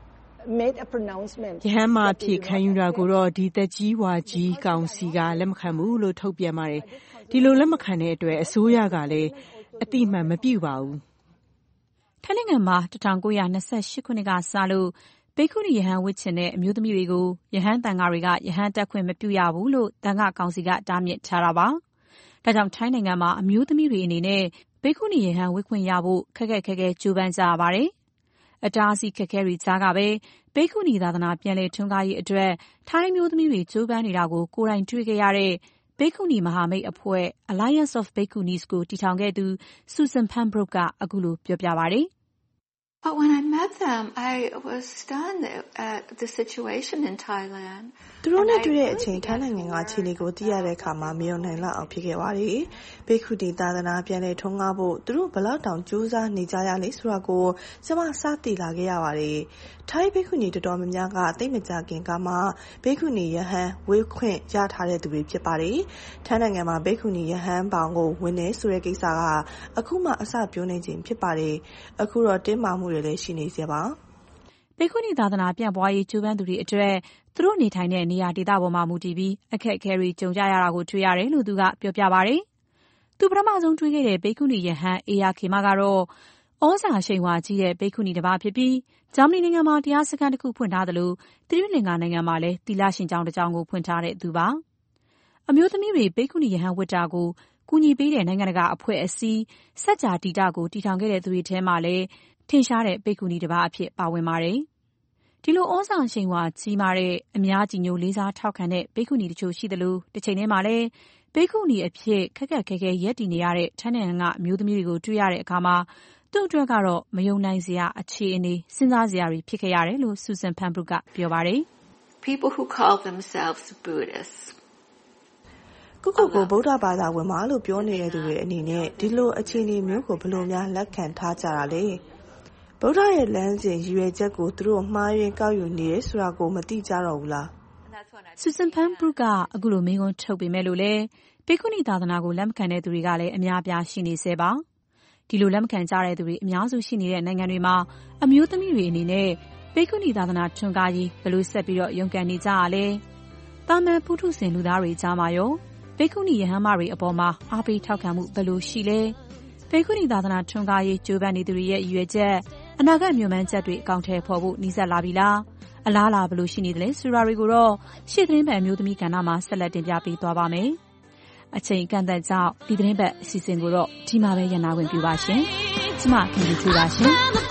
made a pronouncement. ယဟန်မှာဖြစ်ခံယူတာကိုတော့ဒီသက်ကြီးဝါကြီးကောင်စီကလက်မခံဘူးလို့ထုတ်ပြန်ပါတယ်။ဒီလိုလက်မခံတဲ့အတွက်အစိုးရကလည်းအတိအမှန်မပြုပါဘူး။ထိုင်းနိုင်ငံမှာတစ်ထောင်ကိုးရာနှစ်ဆယ့်ရှစ်ခုနှစ်ကစလို့ဘိက္ခုနီယဟန်ဝတ်ချင်တဲ့အမျိုးသမီးတွေကိုယဟန်သံဃာတွေကယဟန်တက်ခွင့်မပြုရဘူးလို့သံဃာကောင်စီကတားမြစ်ထားတာပါ။ဒါကြောင့်ထိုင်းနိုင်ငံမှာအမျိုးသမီးတွေအနေနဲ့ဘိက္ခုနီယဟန်ဝတ်ခွင့်ရဖို့ခက်ခက်ခဲခဲကြိုးပမ်းကြရပါတယ်။အတားအဆီးခက်ခဲတွေကြားကပဲဘိက္ခုနီသာသနာပြန်လည်ထွန်းကားရေးအတွက်ထိုင်းမျိုးသမီးတွေကြိုးပမ်းနေတာကိုကိုယ်တိုင်တွေ့ခဲ့ရတဲ့ဘိက္ခုနီမဟာမိတ်အဖွဲ့ Alliance of Bhikkhunis ကိုတည်ထောင်ခဲ့သူ Susan Pembroke ကအခုလိုပြောပြပါတယ်။ But when I met them, I was stunned at the situation in Thailand. သူတို့နဲ့တွေ့တဲ့အချိန်ထိုင်းနိုင်ငံကခြေနေကိုသိရတဲ့အခါမှာမယုံနိုင်လောက်အောင်ဖြစ်ခဲ့ပါတယ်။ဘိက္ခုနီသာသနာပြန်လည်ထွန်းကားဖို့သူတို့ဘလောက်တောင်ကြိုးစားနေကြရလဲဆိုတာကိုကျွန်မစသိလာခဲ့ရပါတယ်။ထိုင်းဘိက္ခုနီတော်တော်များများကသိမကြခင်ကမှဘိက္ခုနီယဟန်ဝေခွင့်ရထားတဲ့သူတွေဖြစ်ပါတယ်။ထိုင်းနိုင်ငံမှာဘိက္ခုနီယဟန်ပေါင်ကိုဝင်နေဆိုတဲ့ကိစ္စကအခုမှအစပြောနေခြင်းဖြစ်ပါတယ်။အခုတော့တင်းမာမှုတွေလည်းရှိနေစေပါဘိက္ခုနီသာသနာပြန့်ပွားရေးကျိုးပမ်းသူတွေအတွက်သူတို့နေထိုင်တဲ့နေရာဒေသပေါ်မှာမူတည်ပြီးအခက်အခဲတွေကြုံကြရတာကိုတွေ့ရတယ်လို့သူကပြောပြပါတယ်။သူပထမဆုံးတွေ့ခဲ့တဲ့ဘိက္ခုနီယဟန်အေယာခေမကတော့ဩဇာရှိန်ဝါကြီးတဲ့ဘိက္ခုနီတစ်ပါးဖြစ်ပြီးဂျာမနီနိုင်ငံမှာတရားစခန်းတစ်ခုဖွင့်ထားသလိုသီရိလင်္ကာနိုင်ငံမှာလည်းသီလရှင်ကျောင်းတစ်ကျောင်းကိုဖွင့်ထားတဲ့သူပါ။အမျိုးသမီးတွေဘိက္ခုနီယဟန်ဝတ်တာကိုကူညီပေးတဲ့နိုင်ငံတကာအဖွဲ့အစည်းစัจ जा တီတာကိုတည်ထောင်ခဲ့တဲ့သူတွေထဲမှာလည်းထင်ရှားတဲ့ဘိက္ခုနီတစ်ပါးအဖြစ်ပါဝင်ပါတယ်။ဒီလိုဩဇာရှိန်ဝါကြီးမားတဲ့အများကြီးညိုလေးစားထောက်ခံတဲ့ဘိက္ခုနီတချို့ရှိသလိုတစ်ချိန်တည်းမှာလည်းဘိက္ခုနီအဖြစ်ခက်ခက်ခဲခဲရက်တည်နေရတဲ့ထိုင်းနိုင်ငံကအမျိုးသမီးတွေကိုတွေ့ရတဲ့အခါမှာသူ့အတွက်ကတော့မယုံနိုင်စရာအခြေအနေစဉ်းစားစရာတွေဖြစ်ခဲ့ရတယ်လို့ Susan Pembroke ကပြောပါတယ်။ People who call themselves Buddhists ကိုကိုကိုဗုဒ္ဓဘာသာဝင်ပါလို့ပြောနေတဲ့သူတွေအနေနဲ့ဒီလိုအခြေအနေမျိုးကိုဘယ်လိုများလက်ခံထားကြတာလဲဗဗုဒ္ဓရဲ့လမ်းစဉ်ရည်ရွယ်ချက်ကိုသူတို့မှားယွင်းကောက်ယူနေတယ်ဆိုတာကိုမသိကြတော့ဘူးလား Susan Pembroke ကအခုလိုမေးခွန်းထုတ်ပေမဲ့လို့လည်းဘေကုနီသာသနာကိုလက်မခံတဲ့သူတွေကလည်းအများအပြားရှိနေသေးပါဒီလိုလက်မခံကြတဲ့သူတွေအများစုရှိနေတဲ့နိုင်ငံတွေမှာအမျိုးသမီးတွေအနေနဲ့ဘေကုနီသာသနာထွန်းကားရေးဘယ်လိုဆက်ပြီးတော့ရုန်းကန်နေကြရလဲတာမန်ပုထုဇဉ်လူသားတွေကြားမှာရောဘေကုနီယဟန်မတွေအပေါ်မှာအားပေးထောက်ခံမှုဘယ်လိုရှိလဲဘေကုနီသာသနာထွန်းကားရေးကြိုးပမ်းနေသူတွေရဲ့အရွယ်ချက်အနာဂတ်မြို့မှန်းချက်တွေအကောင့်ထဲပေါ်ဖို့နှီးစပ်လာပြီလားအလားလာဘယ်လိုရှိနေသလဲဆိုတာတွေကိုတော့ရှေ့သတင်းပတ်အမျိုးသမီးကဏ္ဍမှာဆက်လက်တင်ပြပေးသွားပါမယ်အချိန်ကန့်သက်ကြောင့်ဒီသတင်းပတ်အစီအစဉ်ကိုတော့ဒီမှာပဲရနာဝင်ပြပါရှင်ကျမခင်ဗျာပါရှင်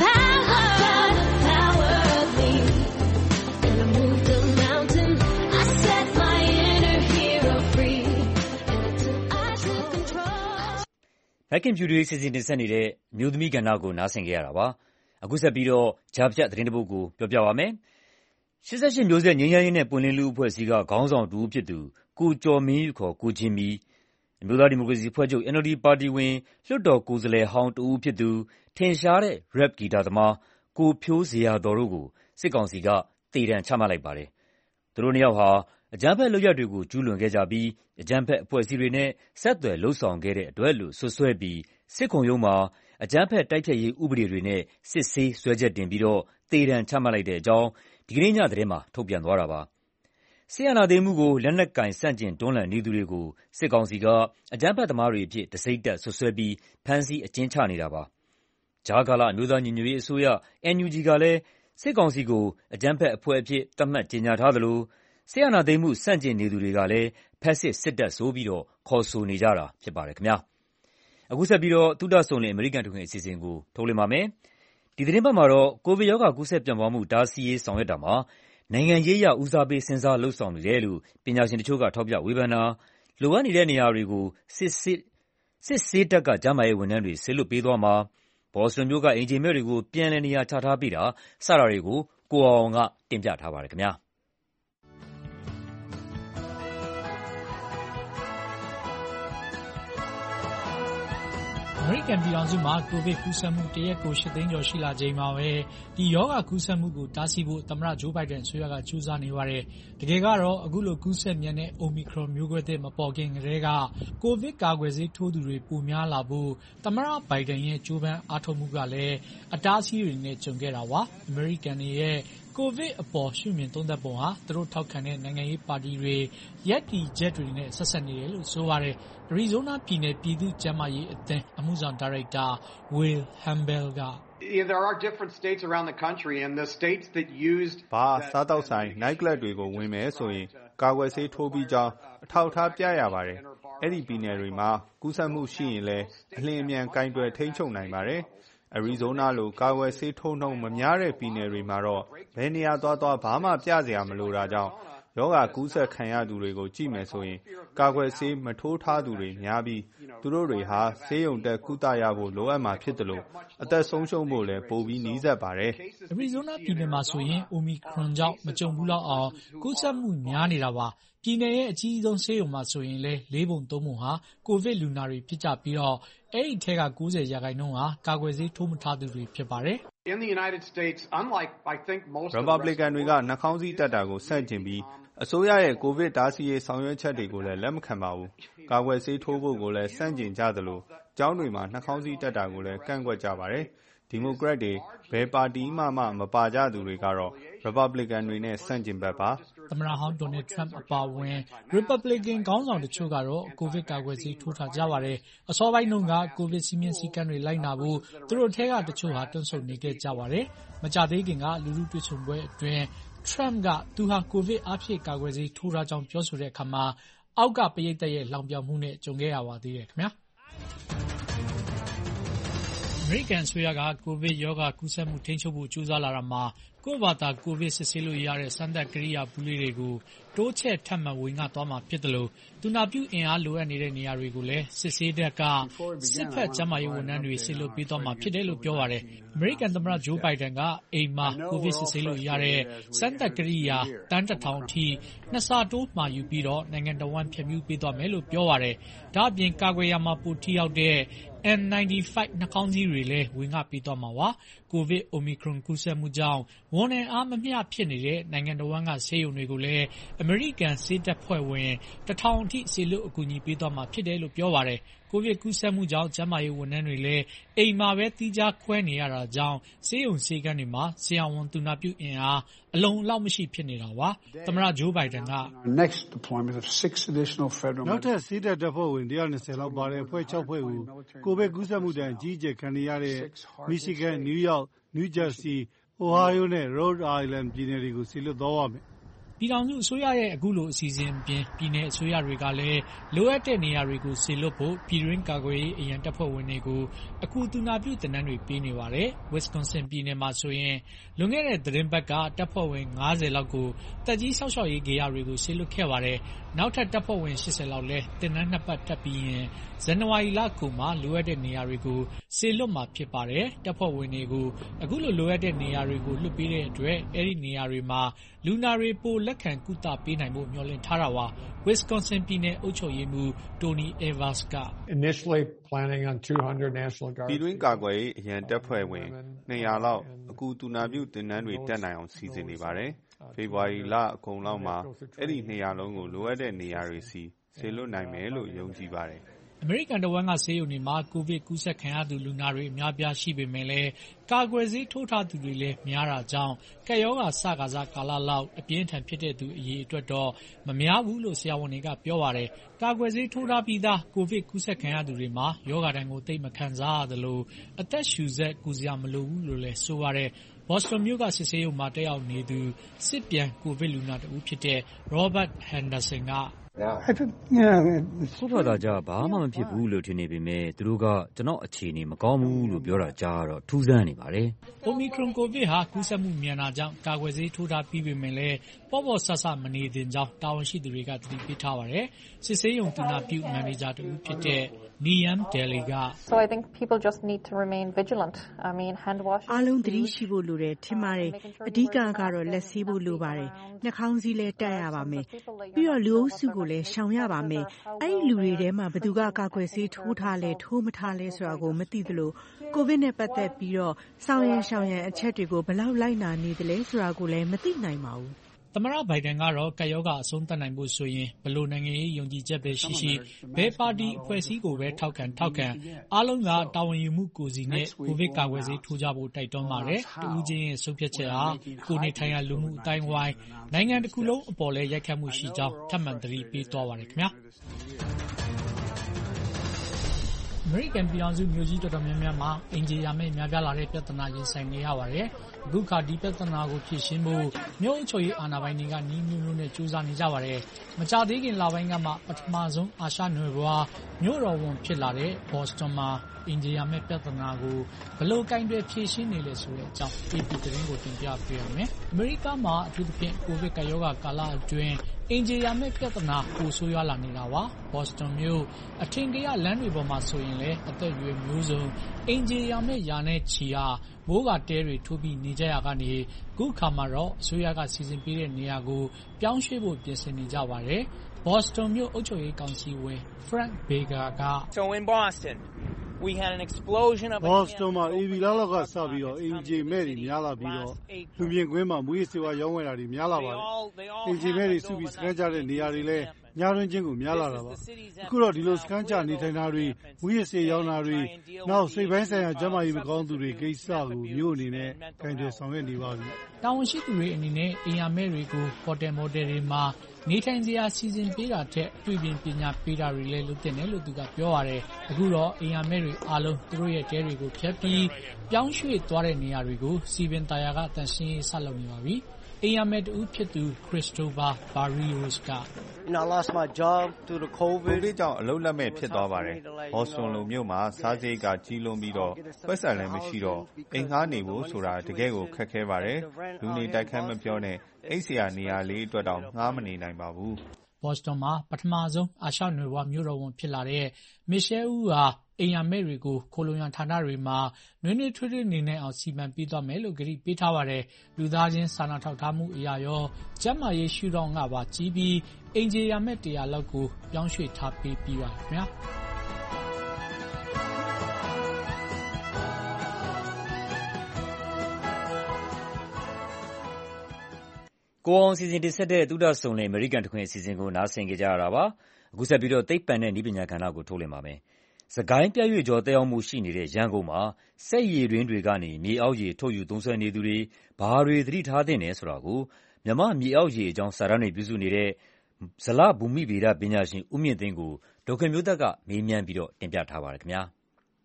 ဘက်ကင်ဖြူတွေစီစဉ်တင်ဆက်နေတဲ့အမျိုးသမီးကဏ္ဍကိုနားဆင်ကြရတာပါအခုဆက်ပြီးတော့ဂျာဖြတ်သတင်းတစ်ပုဒ်ကိုပြောပြပါမယ်ရှစ်ဆယ့်ရှစ်မျိုးဆက်ငြိမ်းချမ်းရေးနဲ့ပွင့်လင်းလူအဖွဲ့အစည်းကခေါင်းဆောင်တူဖြစ်သူကိုကျော်မင်းခေါ်ကိုချင်းမီအမျိုးသားဒီမိုကရေစီအဖွဲ့ချုပ် N L D ပါတီဝင်လွှတ်တော်ကိုယ်စားလှယ်ဟောင်းတူဖြစ်သူထင်ရှားတဲ့ rap ဂီတသမားကိုဖြိုးဇေယျာသော်တို့ကိုစစ်ကောင်စီကသေဒဏ်ချမှတ်လိုက်ပါတယ်သူတို့နှစ်ယောက်ဟာအကြမ်းဖက်လုပ်ရပ်တွေကိုကျူးလွန်ခဲ့ကြပြီးအကြမ်းဖက်အဖွဲ့အစည်းတွေနဲ့ဆက်သွယ်လှုပ်ဆောင်ခဲ့တဲ့အတွက်လို့ဆွဆွဲပြီးစစ်ခုံရုံးမှာအကြမ်းဖက်တိုက်ဖျက်ရေးဥပဒေတွေနဲ့စစ်ဆေးစွဲချက်တင်ပြီးတော့သေဒဏ်ချမှတ်လိုက်တဲ့အကြောင်းဒီကနေ့ညသတင်းမှာထုတ်ပြန်သွားတာပါစစ်အာဏာသိမ်းမှုကိုလက်နက်ကင်ဆန့်ကျင်တွန်းလှန်နေသူတွေကိုစစ်ကောင်စီကအကြမ်းဖက်သမားတွေအဖြစ်တစိမ့်တက်ဆွဆွဲပြီးဖမ်းဆီးအကျဉ်းချနေတာပါကြားကာလအမျိုးသားညီညွတ်ရေးအစိုးရ N U G ကလည်းစစ်ကောင်စီကိုအကြမ်းဖက်အဖွဲ့အဖြစ်သတ်မှတ်ကြေညာထားသလိုစစ်အာဏာသိမ်းမှုဆန့်ကျင်နေသူတွေကလည်းဖက်စစ်စစ်တပ်ဆိုပြီးတော့ခေါ်ဆိုနေကြတာဖြစ်ပါတယ်ခင်ဗျာအခုဆက်ပြီးတော့သုတဆုံလင်အမေရိကန်တခွင်အစီအစဉ်ကိုထုတ်လွှင့်ပါမယ်ဒီသတင်းပတ်မှာတော့ကိုဗစ်ရောဂါကူးစက်ပြန့်ပွားမှုတားဆီးရေးဆောင်ရွက်တာမှာနိုင်ငံရေးအရဦးစားပေးစဉ်းစားလှုပ်ဆောင်နေတယ်လို့ပညာရှင်တချို့ကထောက်ပြဝေဖန်တာလိုအပ်နေတဲ့နေရာတွေကိုစစ်စစ်စစ်ဆေးတပ်ကကျန်းမာရေးဝန်ထမ်းတွေဆေးလွတ်ပေးသွားမှာဘော်စတွန်မြို့ကအင်ဂျင်မဲ့တွေကိုပြန်လည်နေရာချထားပေးတာစတာတွေကိုကိုအောင်ကတင်ပြထားပါတယ်ခင်ဗျာအမေရိကန်ပြည်ထောင်စုမှာကိုဗစ်ကူးစက်မှုတရက်ကိုရှစ်သိန်းကျော်ရှိလာချိန်မှာပဲဒီရောဂါကူးစက်မှုကိုတားဆီးဖို့သမ္မတဂျိုးဘိုင်ဒန်အစိုးရကကြိုးစားနေပါတယ်။တကယ်ကတော့အခုလိုကူးစက်မြန်တဲ့ Omicron မျိုးကွဲသစ်မပေါ်ခင်ကတည်းကကိုဗစ်ကာကွယ်ဆေးထိုးသူတွေပိုများလာဖို့သမ္မတဘိုင်ဒန်ရဲ့ကြိုးပမ်းအားထုတ်မှုကလည်းအတားအဆီးတွေနဲ့ကြုံခဲ့တာပါ။အမေရိကန်တွေရဲ့ကိုဗစ်အပေါ်ရှုမြင်သုံးသပ်ပုံဟာသူတို့ထောက်ခံတဲ့နိုင်ငံရေးပါတီတွေရပ်တည်ချက်တွေနဲ့ဆက်ဆက်နေတယ်လို့ဆိုပါတယ်။အရီဇိုနာပြည်နယ်ပြည်သူ့ကျန်းမာရေးအသင်းအမှုဆောင်ဒါရိုက်တာ Will Hambell က There are different states around the country and the states that used ဘာစားတောက်ဆိုင် night club တွေကိုဝင်မယ်ဆိုရင်ကာကွယ်ဆေးထိုးပြီးကြောင်းအထောက်အထားပြရပါတယ်။အဲ့ဒီပြည်နယ်တွေမှာကူးစက်မှုရှိရင်လည်းအလျင်အမြန်ကင်တွယ်ထိန်းချုပ်နိုင်ပါတယ်။အရီဇိုနာလိုကာကွယ်ဆေးထိုးနှုန်းမများတဲ့ပြည်နယ်တွေမှာတော့ဘယ်နေရာသွားသွားဘာမှပြစရာမလိုတာကြောင့်ရောဂါကူးစက်ခံရသူတွေကိုကြည့်မယ်ဆိုရင်ကာကွယ်ဆေးမထိုးထားသူတွေများပြီးသူတို့တွေဟာဆေးရုံတက်ကုသရဖို့လိုအပ်မှာဖြစ်တယ်လို့အသက်ဆုံးရှုံးဖို့လည်းပိုပြီးနီးစပ်ပါတယ်။အရီဇိုနာပြည်နယ်မှာဆိုရင် Omicron ကြောင့်မကြုံဘူးလောက်အောင်ကူးစက်မှုများနေတာပါ။ပြည်နယ်ရဲ့အကြီးဆုံးဆေးရုံမှာဆိုရင်လည်းလေးပုံသုံးပုံဟာကိုဗစ်လူနာတွေဖြစ်ကြပြီးတော့အဲ့ဒီထဲက၉၀ရာခိုင်နှုန်းဟာကာကွယ်ဆေးထိုးမထားသူတွေဖြစ်ပါတယ်။ In the United States, unlike I think most Republican တွေကနှာခေါင်းစည်းတပ်တာကိုဆန့်ကျင်ပြီးအစိုးရရဲ့ကိုဗစ်တားဆီးရေးဆောင်ရွက်ချက်တွေကိုလည်းလက်မခံပါဘူး။ကာကွယ်ဆေးထိုးဖို့ကိုလည်းဆန့်ကျင်ကြသလိုကျောင်းတွေမှာနှာခေါင်းစည်းတပ်တာကိုလည်းကန့်ကွက်ကြပါတယ်။ဒီမိုကရက်တွေဘယ်ပါတီမှမှမပါကြသူတွေကတော့ Republican တွေနဲ့ဆန့်ကျင်ဘက်ပါ။သမ္မတဟောင်း Donald Trump အပါအဝင် Republican ခေါင်းဆောင်တချို့ကတော့ကိုဗစ်ကာကွယ်ဆေးထိုးထားကြပါတယ်။အစောပိုင်းတုန်းကကိုဗစ်စည်းမျဉ်းစည်းကမ်းတွေလိုက်နာဖို့သူတို့ထဲကတချို့ဟာတွန့်ဆုတ်နေခဲ့ကြပါတယ်။မကြသေးခင်ကလူထုတွေ့ဆုံပွဲအတွင်းTrump ကသူဟာကိုဗစ်အားဖြည့်ကာကွယ်ဆေးထိုးထားကြောင်းပြောဆိုတဲ့အခါမှာအောက်ကပရိသတ်ရဲ့လှောင်ပြောင်မှုနဲ့ကြုံခဲ့ရပါသေးတယ်ခင်ဗျာ။အမေရိကန်အစိုးရကကိုဗစ်ရောဂါကူးစက်မှုထိန်းချုပ်ဖို့ကြိုးစားလာတာမှာကိုယ့်ဘာသာကိုဗစ်စစ်ဆေးလို့ရတဲ့စမ်းသပ်ကိရိယာဘူးလေးတွေကိုတိုးချဲ့ထပ်မံဝေငှသွားမှာဖြစ်တယ်လို့သူနာပြုအင်အားလိုအပ်နေတဲ့နေရာတွေကိုလည်းစစ်ဆေးတဲ့ကစစ်ဖက်ကျန်းမာရေးဝန်ထမ်းတွေဆေးလွတ်ပေးသွားမှာဖြစ်တယ်လို့ပြောပါတယ်။အမေရိကန်သမ္မတဂျိုးဘိုင်ဒန်ကအိမ်မှာကိုဗစ်စစ်ဆေးလို့ရတဲ့စမ်းသပ်ကိရိယာတန်းတစ်ထောင်အထိနှစ်ဆတိုးမှာယူပြီးတော့နိုင်ငံတော်ဝန်ဖြန့်ဖြူးပေးသွားမယ်လို့ပြောပါတယ်။ဒါ့အပြင်ကာကွယ်ရမှာပိုထိရောက်တဲ့ N ninety-five နှာခေါင်းစည်းတွေလည်းဝေငှပေးသွားမှာပါ။ ကိုဗစ် Omicron ကူးစက်မှုကြောင့်ဝန်နဲ့အားမမျှဖြစ်နေတဲ့နိုင်ငံတော်ဝန်ကဆေးရုံတွေကိုလည်းအမေရိကန်ဆေးတပ်ဖွဲ့ဝင်တစ်ထောင်အထိဆေးလွတ်အကူအညီပေးသွားမှာဖြစ်တယ်လို့ပြောပါတယ်။ ကိုဗစ်ကူးစက်မှုကြောင့်ကျန်းမာရေးဝန်ထမ်းတွေလည်းအိမ်မှာပဲသီးခြားခွဲနေရတာကြောင့်ဆေးရုံဆေးခန်းတွေမှာဆရာဝန်သူနာပြုအင်အားအလုံအလောက်မရှိဖြစ်နေတာပါ။သမ္မတဂျိုးဘိုင်ဒန်ကနောက်ထပ်ဆေးတပ်တပ်ဖွဲ့ဝင်one hundred twentyလောက်ပါတဲ့အဖွဲ့sixဖွဲ့ကိုကိုဗစ်ကူးစက်မှုတန်အကြီးအကျယ်ခံနေရတဲ့မီရှီဂန်၊နယူးယောက်၊နယူးဂျာစီ၊အိုဟိုင်းယိုနဲ့ရော့ဒ်အိုင်လန်ပြည်နယ်တွေကိုစေလွှတ်သွားပါမယ်။ပြည်ထောင်စုအစိုးရရဲ့အခုလိုအစီအစဉ်အပြင်ပြည်내အစိုးရတွေကလည်းလိုအပ်တဲ့နေရာတွေကိုစေလွှတ်ဖို့ပြည်တွင်းကာကွယ်ရေးအရန်တပ်ဖွဲ့ဝင်တွေကိုအကူသူနာပြုသင်တန်းတွေပေးနေပါတယ်။ Wisconsin ပြည်နယ်မှာဆိုရင်လွန်ခဲ့တဲ့သတင်းပတ်ကတပ်ဖွဲ့ဝင်fiftyလောက်ကိုတပ်ကြီးဆောက်ရှောက်ရေးဂေဟာတွေကိုစေလွှတ်ခဲ့ပါတယ်။နောက်ထပ်တပ်ဖွဲ့ဝင်eightyလောက်လည်းသင်တန်းနှစ်ပတ်တက်ပြီးရင်ဇန်နဝါရီလကုန်မှာလိုအပ်တဲ့နေရာတွေကိုစေလွှတ်မှာဖြစ်ပါတယ်။တပ်ဖွဲ့ဝင်တွေကိုအခုလိုလိုအပ်တဲ့နေရာတွေကိုလွှတ်ပေးတဲ့အတွက်အဲ့ဒီနေရာတွေမှာလူနာတွေပိုလက်ခံကုသပေးနိုင်ဖို့မျှော်လင့်ထားတာပါ။ Wisconsin ပြည်နယ်အုပ်ချုပ်ရေးမှူး Tony Evers ကပြည်တွင်းကာကွယ်ရေးအရန်တပ်ဖွဲ့ဝင်two hundredလောက်အကူသူနာပြုသင်တန်းတွေတက်နိုင်အောင်စီစဉ်နေပါတယ်။ဖေဖော်ဝါရီလအကုန်လောက်မှာအဲ့ဒီtwo hundredလုံးကိုလိုအပ်တဲ့နေရာတွေစီစေလွှတ်နိုင်မယ်လို့ယုံကြည်ပါတယ်။အမေရိကန်တဝန်းကဆေးရုံတွေမှာကိုဗစ်ကူးစက်ခံရသူလူနာတွေအများပြားရှိပေမဲ့လည်းကာကွယ်ဆေးထိုးထားသူတွေလည်းများတာကြောင့်ကပ်ရောဂါစကားစားကာလလောက်အပြင်းထန်ဖြစ်တဲ့သူအရေးအတွက်တော့မများဘူးလို့ဆရာဝန်တွေကပြောပါတယ်။ကာကွယ်ဆေးထိုးထားပြီးသားကိုဗစ်ကူးစက်ခံရသူတွေမှာရောဂါဒဏ်ကိုသိပ်မခံစားရသလိုအသက်ရှူစက်ကူစရာမလိုဘူးလို့လည်းဆိုပါတယ်။ Boston မြို့ကစစ်ဆေးရုံမှာတက်ရောက်နေသူစစ်ပြန်ကိုဗစ်လူနာတဦးဖြစ်တဲ့ Robert Henderson ကထုတ်ထွက်တာကြဘာမှမဖြစ်ဘူးလို့ထင်နေပေမဲ့သူတို့ကကျွန်တော်အခြေအနေမကောင်းဘူးလို့ပြောတာကြားတော့ထူးဆန်းနေပါတယ်။ Omicron ကိုဗစ်ဟာကူးစက်မှုမြန်တာကြောင့်ကာကွယ်ဆေးထိုးထားပြီးပေမဲ့လည်းပေါ့ပေါ့ဆဆမနေသင့်ကြောင်းတာဝန်ရှိသူတွေကသတိပေးထားပါတယ်။စစ်ဆေးရုံသူနာပြုမန်နေဂျာတဦးဖြစ်တဲ့Liam Daly က So I think people just need to remain vigilant. I mean hand washing အားလုံးသတိရှိဖို့လိုတယ်ထင်ပါတယ်။အဓိကကတော့လက်ဆေးဖို့လိုပါတယ်။နှာခေါင်းစည်းလည်းတပ်ရပါမယ်။ပြီးတော့လူအုပ်စုကိုလည်းရှောင်ရပါမယ်။အဲ့ဒီလူတွေထဲမှာဘယ်သူကကာကွယ်ဆေးထိုးထားလဲထိုးမထားလဲဆိုတာကိုမသိသလိုကိုဗစ်နဲ့ပတ်သက်ပြီးတော့ဆောင်ရန်ရှောင်ရန်အချက်တွေကိုဘယ်လောက်လိုက်နာနေသလဲဆိုတာကိုလည်းမသိနိုင်ပါဘူးသမ္မတဘိုင်ဒန်ကတော့ကပ်ရောဂါအဆုံးသတ်နိုင်ဖို့ဆိုရင်ဘယ်လိုနိုင်ငံရေးယုံကြည်ချက်ပဲရှိရှိဘယ်ပါတီအဖွဲ့အစည်းကိုပဲထောက်ခံထောက်ခံအားလုံးကတာဝန်ယူမှုကိုယ်စီနဲ့ကိုဗစ်ကာကွယ်ဆေးထိုးကြဖို့တိုက်တွန်းပါတယ်။တဦးချင်းရဲ့ဆုံးဖြတ်ချက်ဟာကိုယ်နေထိုင်ရာလူမှုအတိုင်းဝိုင်းနိုင်ငံတစ်ခုလုံးအပေါ်လည်းရိုက်ခတ်မှုရှိကြောင်းထပ်မံသတိပေးသွားပါတယ်ခင်ဗျာ။အမေရိကန်ပြည်ထောင်စုမြို့ကြီးတော်တော်များများမှာအင်ဂျီယာမဲ့များပြားလာတဲ့ပြဿနာရင်ဆိုင်နေရပါတယ်။အခုခါဒီပြဿနာကိုဖြေရှင်းဖို့မြို့အချုပ်ရေးအာဏာပိုင်တွေကနှီးမျိုးမျိုးနဲ့စူးစမ်းနေကြပါတယ်။မကြသေးခင်လပိုင်းကမှပထမဆုံးအာရှနွယ်ဘွားမြို့တော်ဝန်ဖြစ်လာတဲ့ Boston မှာအင်ဂျီယာမဲ့ပြဿနာကိုဘယ်လိုကင်တွယ်ဖြေရှင်းနေလဲဆိုတဲ့အကြောင်း A P သတင်းကိုတင်ပြပေးရမယ်။အမေရိကမှာအထူးသဖြင့်ကိုဗစ်ကပ်ရောဂါကာလအတွင်းအင်ဂျီယာမဲ့ပြဿနာပိုဆိုးရွားလာနေတာပါ။ Boston မြို့အထင်ကရလမ်းတွေပေါ်မှာဆိုရင်လည်းအသက်အရွယ်မျိုးစုံအင်ဂျီယာမဲ့ယာနဲ့ချီဟာမိုးကတဲတွေထိုးပြီးနေကြရကနေခုခါမှာတော့အစိုးရကစီစဉ်ပေးတဲ့နေရာကိုပြောင်းရွှေ့ဖို့ပြင်ဆင်နေကြပါတယ်။ Boston မြို့အုပ်ချုပ်ရေးကောင်စီဝင် Frank Baker က So in Boston we had an explosion of Boston မှာ A B လောက်လောက်ကစပြီးတော့အင်ဂျီမဲ့တွေများလာပြီးတော့လူမြင်ကွင်းမှာမွေးစေဝါရောင်းဝယ်တာတွေများလာပါတယ်။အင်ဂျီမဲ့တွေစုပြီးစကန်ကြတဲ့နေရာတွေလည်းညာတွင်ချင်းကိုများလာတာပါအခုတော့ဒီလိုစကန်ကြနေထိုင်တာတွေမွေးစေရောင်းတာတွေနောက်စိတ်ပိုင်းဆိုင်ရာကျန်းမာရေးမကောင်းသူတွေကိစ္စကိုမျိုးအနေနဲ့ကင်တွယ်ဆောင်ရွက်နေပါပြီတာဝန်ရှိသူတွေအနေနဲ့အင်ယာမဲ့တွေကိုဟိုတယ်မိုတယ်တွေမှာနေထိုင်စရာစီစဉ်ပေးတာထက်ပြည်ပပညာပေးတာတွေလည်းလုပ်တင်တယ်လို့သူကပြောရတယ်အခုတော့အင်ယာမဲ့တွေအားလုံးသူတို့ရဲ့တဲတွေကိုဖျက်ပြီးပြောင်းရွှေ့သွားတဲ့နေရာတွေကိုစီပင်တာယာကတန်ရှင်းရေးဆက်လုပ်နေပါပြီအင်ယာမဲ့တူဖြစ်သူ Christopher Barrios က And I lost my job due to COVID. ကိုဗစ်ကြောင့်အလုပ်လက်မဲ့ဖြစ်သွားပါတယ်။ Boston လိုမြို့မှာစားစရိတ်ကကြီးလွန်းပြီးတော့ပတ်စံလည်းမရှိတော့အိမ်ငှားနေဖို့ဆိုတာတကယ်ကိုခက်ခဲပါတယ်။လူနေတိုက်ခန်းမပြောနဲ့အိတ်ဆရာနေရာလေးအတွက်တောင်ငှားမနေနိုင်ပါဘူး။ Boston မှာပထမဆုံးအာရှနွယ်ဘွားမြို့တော်ဝန်ဖြစ်လာတဲ့ Michelle Wu ဟာအင်ယာမဲ့တွေကိုခိုလုံရန်ဌာနတွေမှာနွေးနွေးထွေးထွေးနေနိုင်အောင်စီမံပေးသွားမယ်လို့ကတိပေးထားပါတယ်။လူသားချင်းစာနာထောက်ထားမှုအရာရောကျန်းမာရေးရှုထောင့်ကပါကြီးပြီးအင်ဂျီယာမဲ့တရားလောက်ကိုပြောင်းရွှေ့ထားပေးပြီးပါခင်ဗျာ။ကိုအောင်စီစဉ်တင်ဆက်တဲ့သုဒစုံလင်အမေရိကန်တခွင်အစီအစဉ်ကိုနားဆင်ကြရတာပါ။အခုဆက်ပြီးတော့သိပ္ပံနဲ့နည်းပညာကဏ္ဍကိုထုတ်လွှင့်ပါမယ်။စစ်ကိုင်းပြတ်ရွေ့ကြောသက်ရောက်မှုရှိနေတဲ့ရန်ကုန်မှာစက်ရည်တွင်းတွေကနေမြေအောက်ရေထုတ်ယူသုံးစွဲနေသူတွေဘာတွေသတိထားသင့်တယ်ဆိုတာကိုမြန်မာမြေအောက်ရေအကြောင်းစာတမ်းတွေပြုစုနေတဲ့ဇလဘူမိဗေဒပညာရှင်ဦးမြင့်သိန်းကိုဒေါက်ခင်မျိုးသက်ကမေးမြန်းပြီးတော့တင်ပြထားပါတယ်ခင်ဗျာ။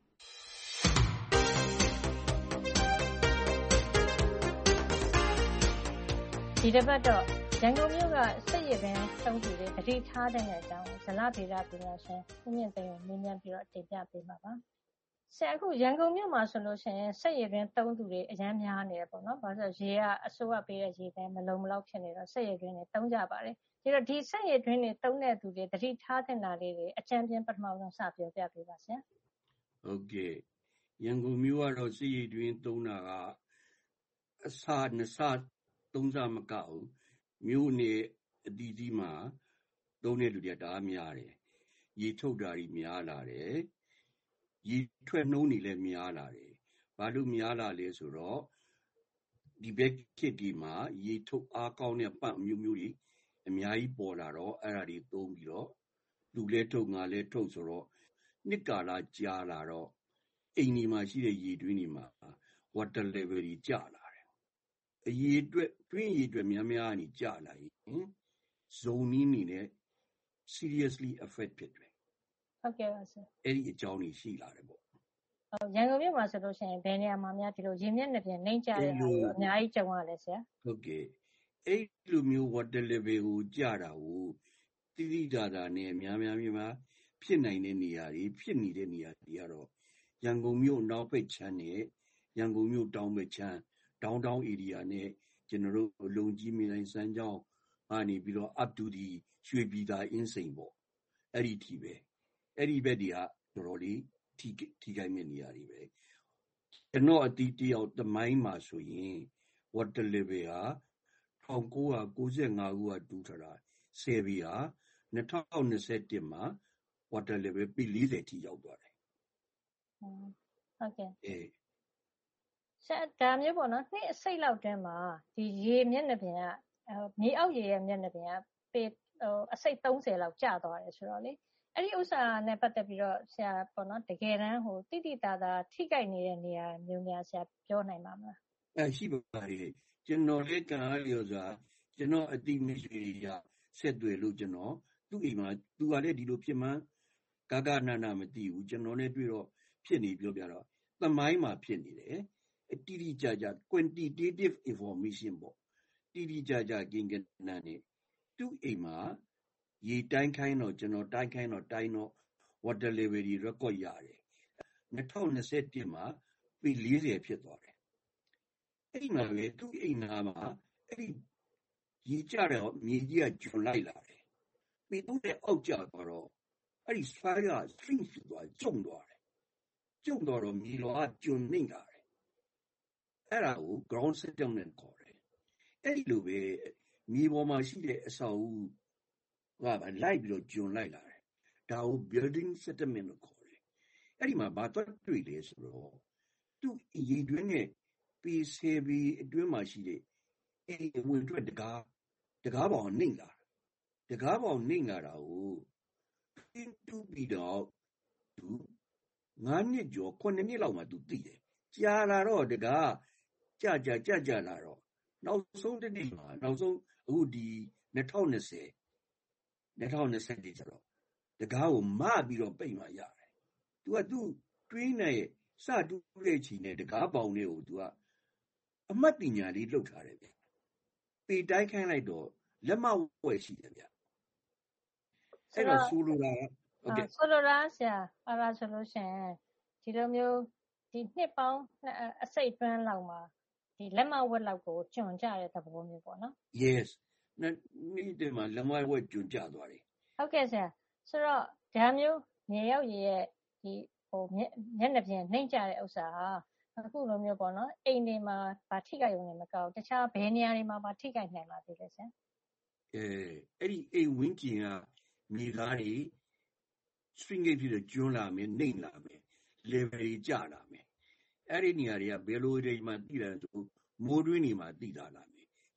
ဒီတစ်ပတ်တော့ရန်ကုန်မြို့ကစက်ရည်ပင်သုံးသူတွေသတိထားတဲ့အကြောင်းဇလဗေဒပညာရှင်ဦးမြင့်သိန်းကိုမေးမြန်းပြီးတော့တင်ပြပေးမှာပါ။ဆရာအခုရန်ကုန်မြို့မှာဆိုလို့ရှိရင်စက်ရည်ပင်သုံးသူတွေအများများနေတယ်ပေါ့နော်။ဘာလို့လဲဆိုတော့ရေကအစိုးရပေးတဲ့ရေပင်မလုံမလောက်ဖြစ်နေတော့စက်ရည်တွင်းတွေသုံးကြပါတယ်။ဒီတော့ဒီစက်ရည်တွင်းတွေသုံးတဲ့သူတွေသတိထားသင့်တာလေးတွေအကြံပြပထမဆုံးစပြောပြပေးပါဆရာ။ဟုတ်ကဲ့ရန်ကုန်မြို့ကတော့စက်ရည်တွင်းသုံးတာကအစနှစ်ဆသုံးစားမကဘူးမြို့နယ်အသီးသီးမှာသုံးတဲ့လူတွေတအားများတယ်ရေထုတ်တာတွေများလာတယ်ရေထွက်နှုံးတွေလည်းများလာတယ်ဘာလို့များလာလဲဆိုတော့ဒီဘက်ခေတ်ဒီမှာရေထုတ်အားကောင်းတဲ့ပန့်မျိုးမျိုးတွေအများကြီးပေါ်လာတော့အဲ့ဒါတွေသုံးပြီးတော့လူလဲထုတ်ငါလဲထုတ်ဆိုတော့နှစ်ကာလကြာလာတော့အိမ်ဒီမှာရှိတဲ့ရေတွင်းတွေမှာ water level တွေကျလာအရေအတွက်တွင်းရေအတွက်များများနေကြလာရင်ဇုံနီးနေနဲ့ seriously affect ဖြစ်တယ်ဟုတ်ကဲ့ပါဆရာအဲ့ဒီအကြောင်းကြီးရှိလာတယ်ပေါ့ဟုတ်ရန်ကုန်မြို့မှာဆိုလို့ရှိရင်ဘယ်နေရာမှာများဒီလိုရေမျက်နှာပြင်နှိမ့်ကျတဲ့ဟာအများကြီးကြုံရလဲဆရာဟုတ်ကဲ့အဲ့လိုမျိုး water level ကိုကျတာကိုတိတိကျကျနဲ့များများများဖြစ်နိုင်တဲ့နေရာတွေဖြစ်နေတဲ့နေရာတွေကတော့ရန်ကုန်မြို့နောက်ဘက်ခြမ်းနဲ့ရန်ကုန်မြို့တောင်ဘက်ခြမ်းdowntown area နဲ့ကျွန်တော်တို့လုံကြီးမင်းတိုင်းစမ်းကြောင်းအနေပြီးတော့ up to the ရွှေပြည်သာအင်းစိန်ပေါ့အဲ့ဒီထိပဲအဲ့ဒီဘက်တွေကတော်တော်လေးထိထိခိုက်မဲ့နေရာတွေပဲကျွန်တော်အတီးတယောက်တမိုင်းမှာဆိုရင် water level ဟာnineteen ninety-fiveခုကတူးထားတာဆယ်ပေဟာtwenty twenty-oneမှာ water level ပေfortyထိရောက်သွားတယ်ဟုတ်ကဲ့အေးဆက်ဒါမျိုးပေါ့နော်နှစ်အစိတ်လောက်တည်းမှာဒီရေမျက်နှာပြင်ကမြေအောက်ရေရဲ့မျက်နှာပြင်ကပေဟိုအစိတ်thirtyလောက်ကျသွားတယ်ဆိုတော့လေအဲ့ဒီဥစ္စာနဲ့ပတ်သက်ပြီးတော့ဆရာပေါ့နော်တကယ်တမ်းဟိုတိတိတာတာထိကြိုက်နေတဲ့နေရာမျိုးများဆရာပြောနိုင်ပါမလားအဲရှိပါတယ်ကျွန်တော်လည်းကံအားလျော်စွာကျွန်တော်အတိမရှိရဆက်တွေ့လို့ကျွန်တော်သူ့အိမ်မှာသူကလည်းဒီလိုဖြစ်မှန်းကာကနာနာမသိဘူးကျွန်တော်လည်းတွေ့တော့ဖြစ်နေပြောပြတော့သမိုင်းမှာဖြစ်နေတယ်တိတိကျကျ quantitative information ပေါ့တိတိကျကျကိန်းကနန်းနဲ့သူ့အိမ်မှာရေတိုင်းခိုင်းတော့ကျွန်တော်တိုင်းခိုင်းတော့တိုင်းတော့ water level တွေ record ရတယ်twenty twenty-oneမှာပေfortyဖြစ်သွားတယ်အဲ့ဒီမှာပဲသူ့အိမ်နာမှာအဲ့ဒီရေကျတော့မြေကြီးကကျွန်းလိုက်လာတယ်ပေthirtyအောက်ကျသွားတော့အဲ့ဒီ soil က shrink ဖြစ်သွားကျုံသွားတယ်ကျုံတော့မြေလောကကျွန်းနေလာအဲ့ဒါကို ground settlement ခေါ်တယ်အဲ့ဒီလိုပဲမြေပေါ်မှာရှိတဲ့အဆောက်အဦကလိုက်ပြီးတော့ကျွန်းလိုက်လာတယ်ဒါကို building settlement လို့ခေါ်တယ်အဲ့ဒီမှာဘာတော့တွေ့လဲဆိုတော့သူ့ရေတွင်းနဲ့ပေtenပေအတွင်းမှာရှိတဲ့အိမ်ဝင်ထွက်တကားတကားပေါင်နှိမ့်လာတကားပေါင်နှိမ့်လာတာကိုတူပြီးတော့သူnineနှစ်ကျော်nineနှစ်လောက်မှသူသိတယ်ကြာလာတော့တကားကြကြကြကြလာတော့နောက်ဆုံးတစ်နေ့မှာနောက်ဆုံးအခုဒီtwenty twenty twenty twentyကျတော့တကားကိုမပြီးတော့ပိတ်မှရတယ်။ तू ကသူ့တွင်းနဲ့စတူးတဲ့ချိန်နဲ့တကားပေါင်လေးကို तू ကအမှတ်ပညာလေးလုပ်ထားတယ်ဗျ။ပေတိုင်းခိုင်းလိုက်တော့လက်မဝဲရှိတယ်ဗျ။အဲ့တော့ဆိုလိုတာဟုတ်ကဲ့ဆိုလိုတာဆရာအဲ့ဒါဆိုလို့ရှိရင်ဒီလိုမျိုးဒီနှစ်ပေါင်းအစိတ်တွန်းလောက်မှာဒီလက်မဝက်လောက်ကိုကျွံကြတဲ့သဘောမျိုးပေါ့နော် Yes နေ့တည်းမှာလက်မဝက်ကျွံကြသွားတယ်ဟုတ်ကဲ့ဆရာဆိုတော့ဒါမျိုးမြေရောက်ရရဲ့ဒီဟိုမျက်နှာပြင်နှိမ့်ကြတဲ့ဥစ္စာဟာအခုလိုမျိုးပေါ့နော်အိမ်တွေမှာဗာထိကြရုံနဲ့မကောက်တခြားဘယ်နေရာတွေမှာဗာထိကြနိုင်ပါသေးလဲဆရာအဲအဲ့ဒီအိမ်ဝင်းကျင်ကမြေသားတွေ string ဖြစ်တဲ့ကျွန်းလာမယ်နှိမ့်လာမယ် level ကြီးကျလာမယ်အဲ့ဒီနေရာတွေကဘယ်လိုတွေမှသိတယ်ဆိုမိုးတွင်းတွေမှာသိတာလာမယ်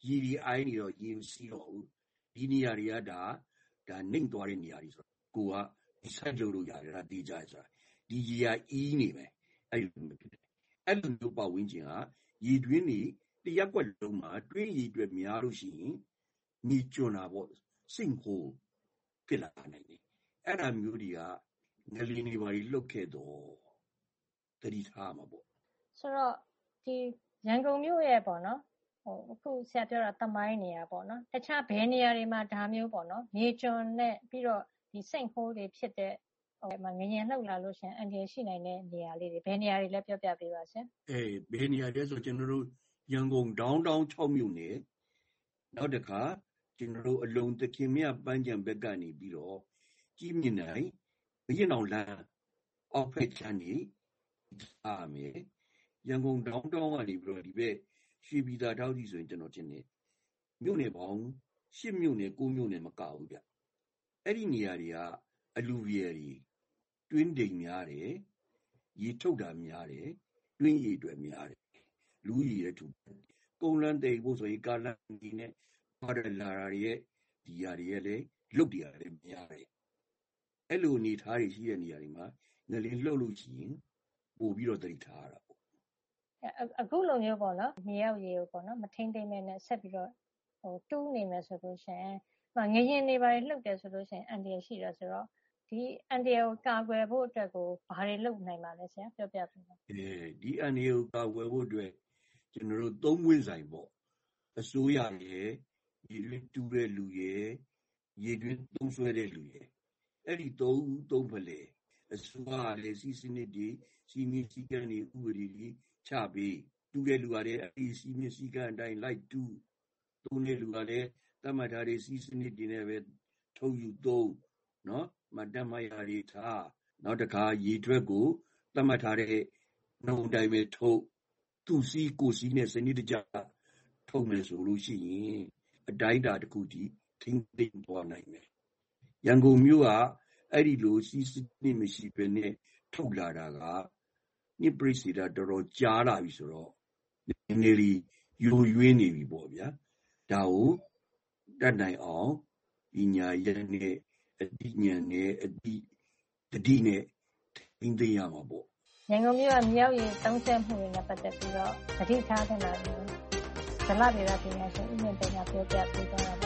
ရေဒီအိုင်းနေတော့ရေမစီးတော့ဘူးဒီနေရာတွေကဒါဒါနှိမ့်သွားတဲ့နေရာတွေဆိုတော့ကိုကဒီဆက်လို့လို့ရတယ်ဒါတေးကြဆိုတာဒီရေကအီးနေပဲအဲ့လိုမျိုးဖြစ်တယ်အဲ့လိုမျိုးပတ်ဝန်းကျင်ကရေတွင်းနေတရက်ကွက်လုံးမှာတွင်းရေတွေများလို့ရှိရင်ညီကျွန်းတာပေါ့စိတ်ကိုဖြစ်လာနိုင်တယ်အဲ့ဒါမျိုးတွေကငလင်းတွေပါလှုပ်ခဲ့တော့တတိထားမှာပေါ့ဆိုတော့ဒီရန်ကုန်မြို့ရဲ့ပေါ့နော်ဟိုအခုဆရာပြောတာတမိုင်းနေရပေါ့နော်တခြားဘယ်နေရာတွေမှာဒါမျိုးပေါ့နော်မြေကျွန်းနဲ့ပြီးတော့ဒီစိတ်ခိုးတွေဖြစ်တဲ့ဟိုမှာငရင်လှုပ်လာလို့ရှင်အန်ဒီရှိနိုင်တဲ့နေရာလေးတွေဘယ်နေရာတွေလဲပြောပြပေးပါရှင်အေးဘယ်နေရာလဲဆိုကျွန်တော်တို့ရန်ကုန်ဒေါင်းတောင်း၆မြို့နယ်နောက်တစ်ခါကျွန်တော်တို့အလုံးသခင်မြပန်းကြံဘက်ကနေပြီးတော့ကြီးမြင့်နိုင်ဘရင်အောင်လမ်းအောက်ဖက်ချမ်းနေအားမယ်ရန်ကုန်ဒေါင်းတောင်းကနေပြီးတော့ဒီဘက်ရွှေပြည်သာထောက်ကြီးဆိုရင်ကျွန်တော်တင်နေမြို့နယ်ပေါင်း၈မြို့နယ်၉မြို့နယ်မကဘူးဗျအဲ့ဒီနေရာတွေကအလူဗီယယ်တွေတွင်းတိမ်များတယ်ရေထုတ်တာများတယ်တွင်းရေတွေများတယ်လူကြီးရဲ့ထူကုန်းလန်းတိမ်ဖို့ဆိုရင်ကာလန်ကြီးနဲ့ပါရလာရရဲ့ဒီຢာတွေရဲ့လေလုတ်တရားတွေများတယ်အဲ့လိုအနေထားတွေရှိတဲ့နေရာတွေမှာငလင်းလှုပ်လို့ရှိရင်ပို့ပြီးတော့တတိထားရတာပေါ့အခုလိုမျိုးပေါ့နော်မြေရောက်ရေကိုပေါ့နော်မထိမ့်သိမ့်မဲ့နဲ့ဆက်ပြီးတော့ဟိုတူးနေမယ်ဆိုလို့ရှိရင်ငရင်နေပါလေလှုပ်တယ်ဆိုလို့ရှိရင်အန်ဒီရရှိတယ်ဆိုတော့ဒီအန်ဒီရကိုကာကွယ်ဖို့အတွက်ကိုဘာတွေလုပ်နိုင်ပါလဲဆရာပြောပြပေးပါအဲဒီအန်ဒီရကိုကာကွယ်ဖို့အတွက်ကျွန်တော်တို့သုံးဝင်းဆိုင်ပေါ့အစိုးရရဲ့ရေတွင်းတူးတဲ့လူရဲ့ရေတွင်းသုံးဆွဲတဲ့လူရဲ့အဲ့ဒီသုံးသုံးဖလေအစိုးရလည်းစီစနစ်တွေစီမီစီကန်တွေဥပဒေတွေချပေးတူးတဲ့လူကလည်းအဲ့ဒီစီမီစီကန်အတိုင်းလိုက်တူးသုံးတဲ့လူကလည်းတမထာတွေစီစနစ်တွေနဲ့ပဲထုတ်ယူသုံးနော်မတတ်မရတွေထားနောက်တစ်ခါရေထွက်ကိုတမထာတဲ့နှုံတိုင်းပဲထုတ်သူစီကိုစီနဲ့စနစ်တကျထုတ်မယ်ဆိုလို့ရှိရင်အတိုင်းတာတစ်ခုတည်းထိမ့်သိမ့်သွားနိုင်မယ်ရန်ကုန်မြို့ကအဲ့ဒီလိုစီစနစ်မရှိဘဲနဲ့ထုတ်လာတာကညပရိစီတာတော်တော်ကြားလာပြီဆိုတော့နည်းနည်းလေးယူရွေးနေပြီပေါ့ဗျာဒါကိုတတ်နိုင်အောင်ပညာရည်နဲ့အတိညာနဲ့အတိတတိနဲ့ထိမ့်သိမ့်ရမှာပေါ့ရန်ကုန်မြို့ကမြောက်ရည်သုံးဆက်မှုတွေနဲ့ပတ်သက်ပြီးတော့တတိထားတဲ့လာတယ်ဇလဗေဒပညာရှင်ဥမြင့်ပညာပြောပြပေးသွားတာပါ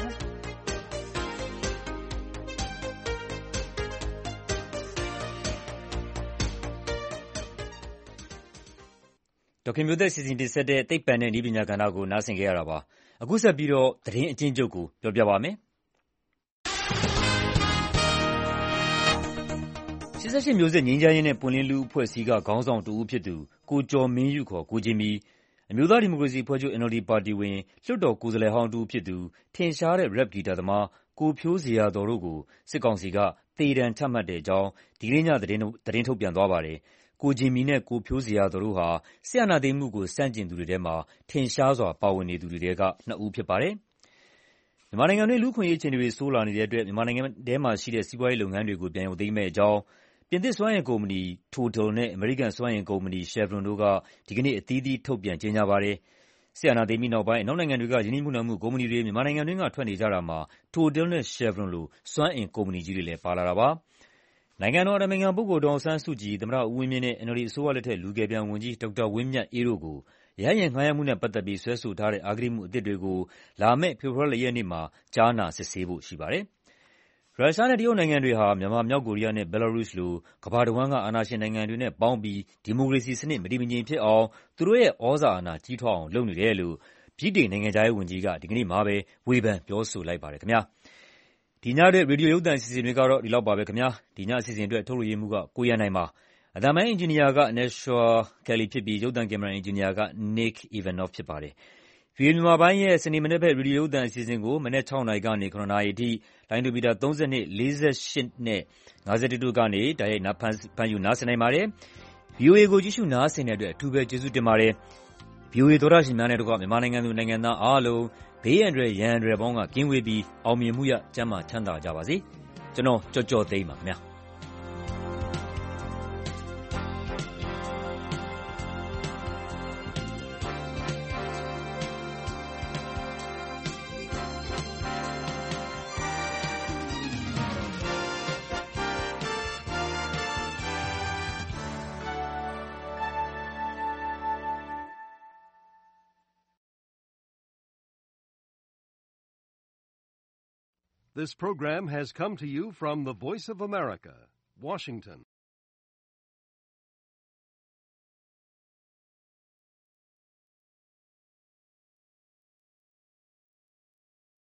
ဒေါက်ခင်မျိုးသက်စီစဉ်တင်ဆက်တဲ့သိပ္ပံနဲ့နည်းပညာကဏ္ဍကိုနားဆင်ကြရတာပါအခုဆက်ပြီးတော့သတင်းအကျဉ်းချုပ်ကိုပြောပြပါမယ်ရှစ်ဆယ့်ရှစ်မျိုးဆက်ငြိမ်းချမ်းရေးနဲ့ပွင့်လင်းလူအဖွဲ့အစည်းကခေါင်းဆောင်တဦးဖြစ်သူကိုကျော်မင်းယုခေါ်ကိုဂျင်မီအမျိုးသားဒီမိုကရေစီအဖွဲ့ချုပ် အန် အယ်လ် ဒီ ပါတီဝင်လွှတ်တော်ကိုယ်စားလှယ်ဟောင်းတဦးဖြစ်သူထင်ရှားတဲ့ rap ဂီတသမားကိုဖြိုးဇေယျာသော်တို့ကိုစစ်ကောင်စီကသေဒဏ်ချမှတ်တဲ့အကြောင်းဒီကနေ့ညသတင်းထုတ်ပြန်သွားပါတယ်ကိုဂျင်မီနဲ့ကိုဖြိုးဇေယျာသော်တို့ဟာစစ်အာဏာသိမ်းမှုကိုဆန့်ကျင်သူတွေထဲမှာထင်ရှားစွာပါဝင်နေသူတွေထဲကနှစ်ဦးဖြစ်ပါတယ်။မြန်မာနိုင်ငံတွင်းလူ့အခွင့်အရေးအခြေအနေတွေဆိုးလာနေတဲ့အတွက်မြန်မာနိုင်ငံထဲမှာရှိတဲ့စီးပွားရေးလုပ်ငန်းတွေကိုပြန်ရုပ်သိမ်းမယ့်အကြောင်းပြင်သစ်စွမ်းအင်ကုမ္ပဏီ Total နဲ့အမေရိကန်စွမ်းအင်ကုမ္ပဏီ Chevron တို့ကဒီကနေ့အသီးသီးထုတ်ပြန်ကြေညာပါတယ်။စစ်အာဏာသိမ်းပြီးနောက်ပိုင်းအနောက်နိုင်ငံတွေကရင်းနှီးမြှုပ်နှံမှုကုမ္ပဏီတွေမြန်မာနိုင်ငံတွင်းကထွက်နေကြတာမှာ Total နဲ့ Chevron လိုစွမ်းအင်ကုမ္ပဏီကြီးတွေလည်းပါလာတာပါ။နိုင်ငံတော်အတိုင်ပင်ခံပုဂ္ဂိုလ်ဒေါ်အောင်ဆန်းစုကြည်၊သမ္မတဦးဝင်းမြင့်နဲ့ အန် အယ်လ် ဒီ အစိုးရလက်ထက်လူကယ်ပြန်ဝန်ကြီးဒေါက်တာဝင်းမြတ်အေးတို့ကိုရဟတ်ယာဉ်ငှားရမ်းမှုနဲ့ပတ်သက်ပြီးစွဲဆိုထားတဲ့အဂတိမှုအသစ်တွေကိုလာမယ့်ဖေဖော်ဝါရီလ ၄ ရက်နေ့မှာကြားနာစစ်ဆေးဖို့ရှိပါတယ်။ရုရှားနဲ့တရုတ်နိုင်ငံတွေဟာမြန်မာ၊မြောက်ကိုရီးယားနဲ့ဘဲလာရုစ်လိုကမ္ဘာတဝန်းကအာဏာရှင်နိုင်ငံတွေနဲ့ပေါင်းပြီးဒီမိုကရေစီစနစ်မတည်မငြိမ်ဖြစ်အောင်သူတို့ရဲ့သြဇာအာဏာကြီးထွားအောင်လုပ်နေတယ်လို့ဗြိတိန်နိုင်ငံခြားရေးဝန်ကြီးကဒီကနေ့မှာပဲဝေဖန်ပြောဆိုလိုက်ပါတယ်ခင်ဗျာ။ဒီညအတွက်ရေဒီယိုရုပ်သံအစီအစဉ်တွေကတော့ဒီလောက်ပါပဲခင်ဗျာ။ဒီညအစီအစဉ်အတွက်ထုတ်လွှင့်ရေးမှူးကကိုရန်နိုင်ပါ။အသံပိုင်းအင်ဂျင်နီယာက Nashua Kelly ဖြစ်ပြီးရုပ်သံကင်မရာအင်ဂျင်နီယာက Nick Ivanov ဖြစ်ပါတယ်။ ဗွီအိုအေမြန်မာပိုင်းရဲ့စနေမနက်ဘက်ရေဒီယိုရုပ်သံအစီအစဉ်ကိုမနက်၆နာရီကနေ၇နာရီအထိလိုင်းဒိုမီတာသုံး၂၊လေး၈နဲ့၅၁တို့ကနေတိုက်ရိုက်ဖမ်းယူနားဆင်နိုင်ပါတယ်။ ဗွီအိုအေကိုကြည့်ရှုနားဆင်တဲ့အတွက်အထူးပဲကျေးဇူးတင်ပါတယ်။ ဗွီအိုအေသောတရှင်များနဲ့တကွမြန်မာနိုင်ငံသူနိုင်ငံသားအားလုံးဘေးအန္တရာယ်ရန်အန္တရာယ်ပေါင်းကကင်းဝေးပြီးအောင်မြင်မှုရကျန်းမာချမ်းသာကြပါစေ။ကျွန်တော်ကြော်ကြော်သိမ်းပါခင်ဗျာ။ This program has come to you from the Voice of America, Washington.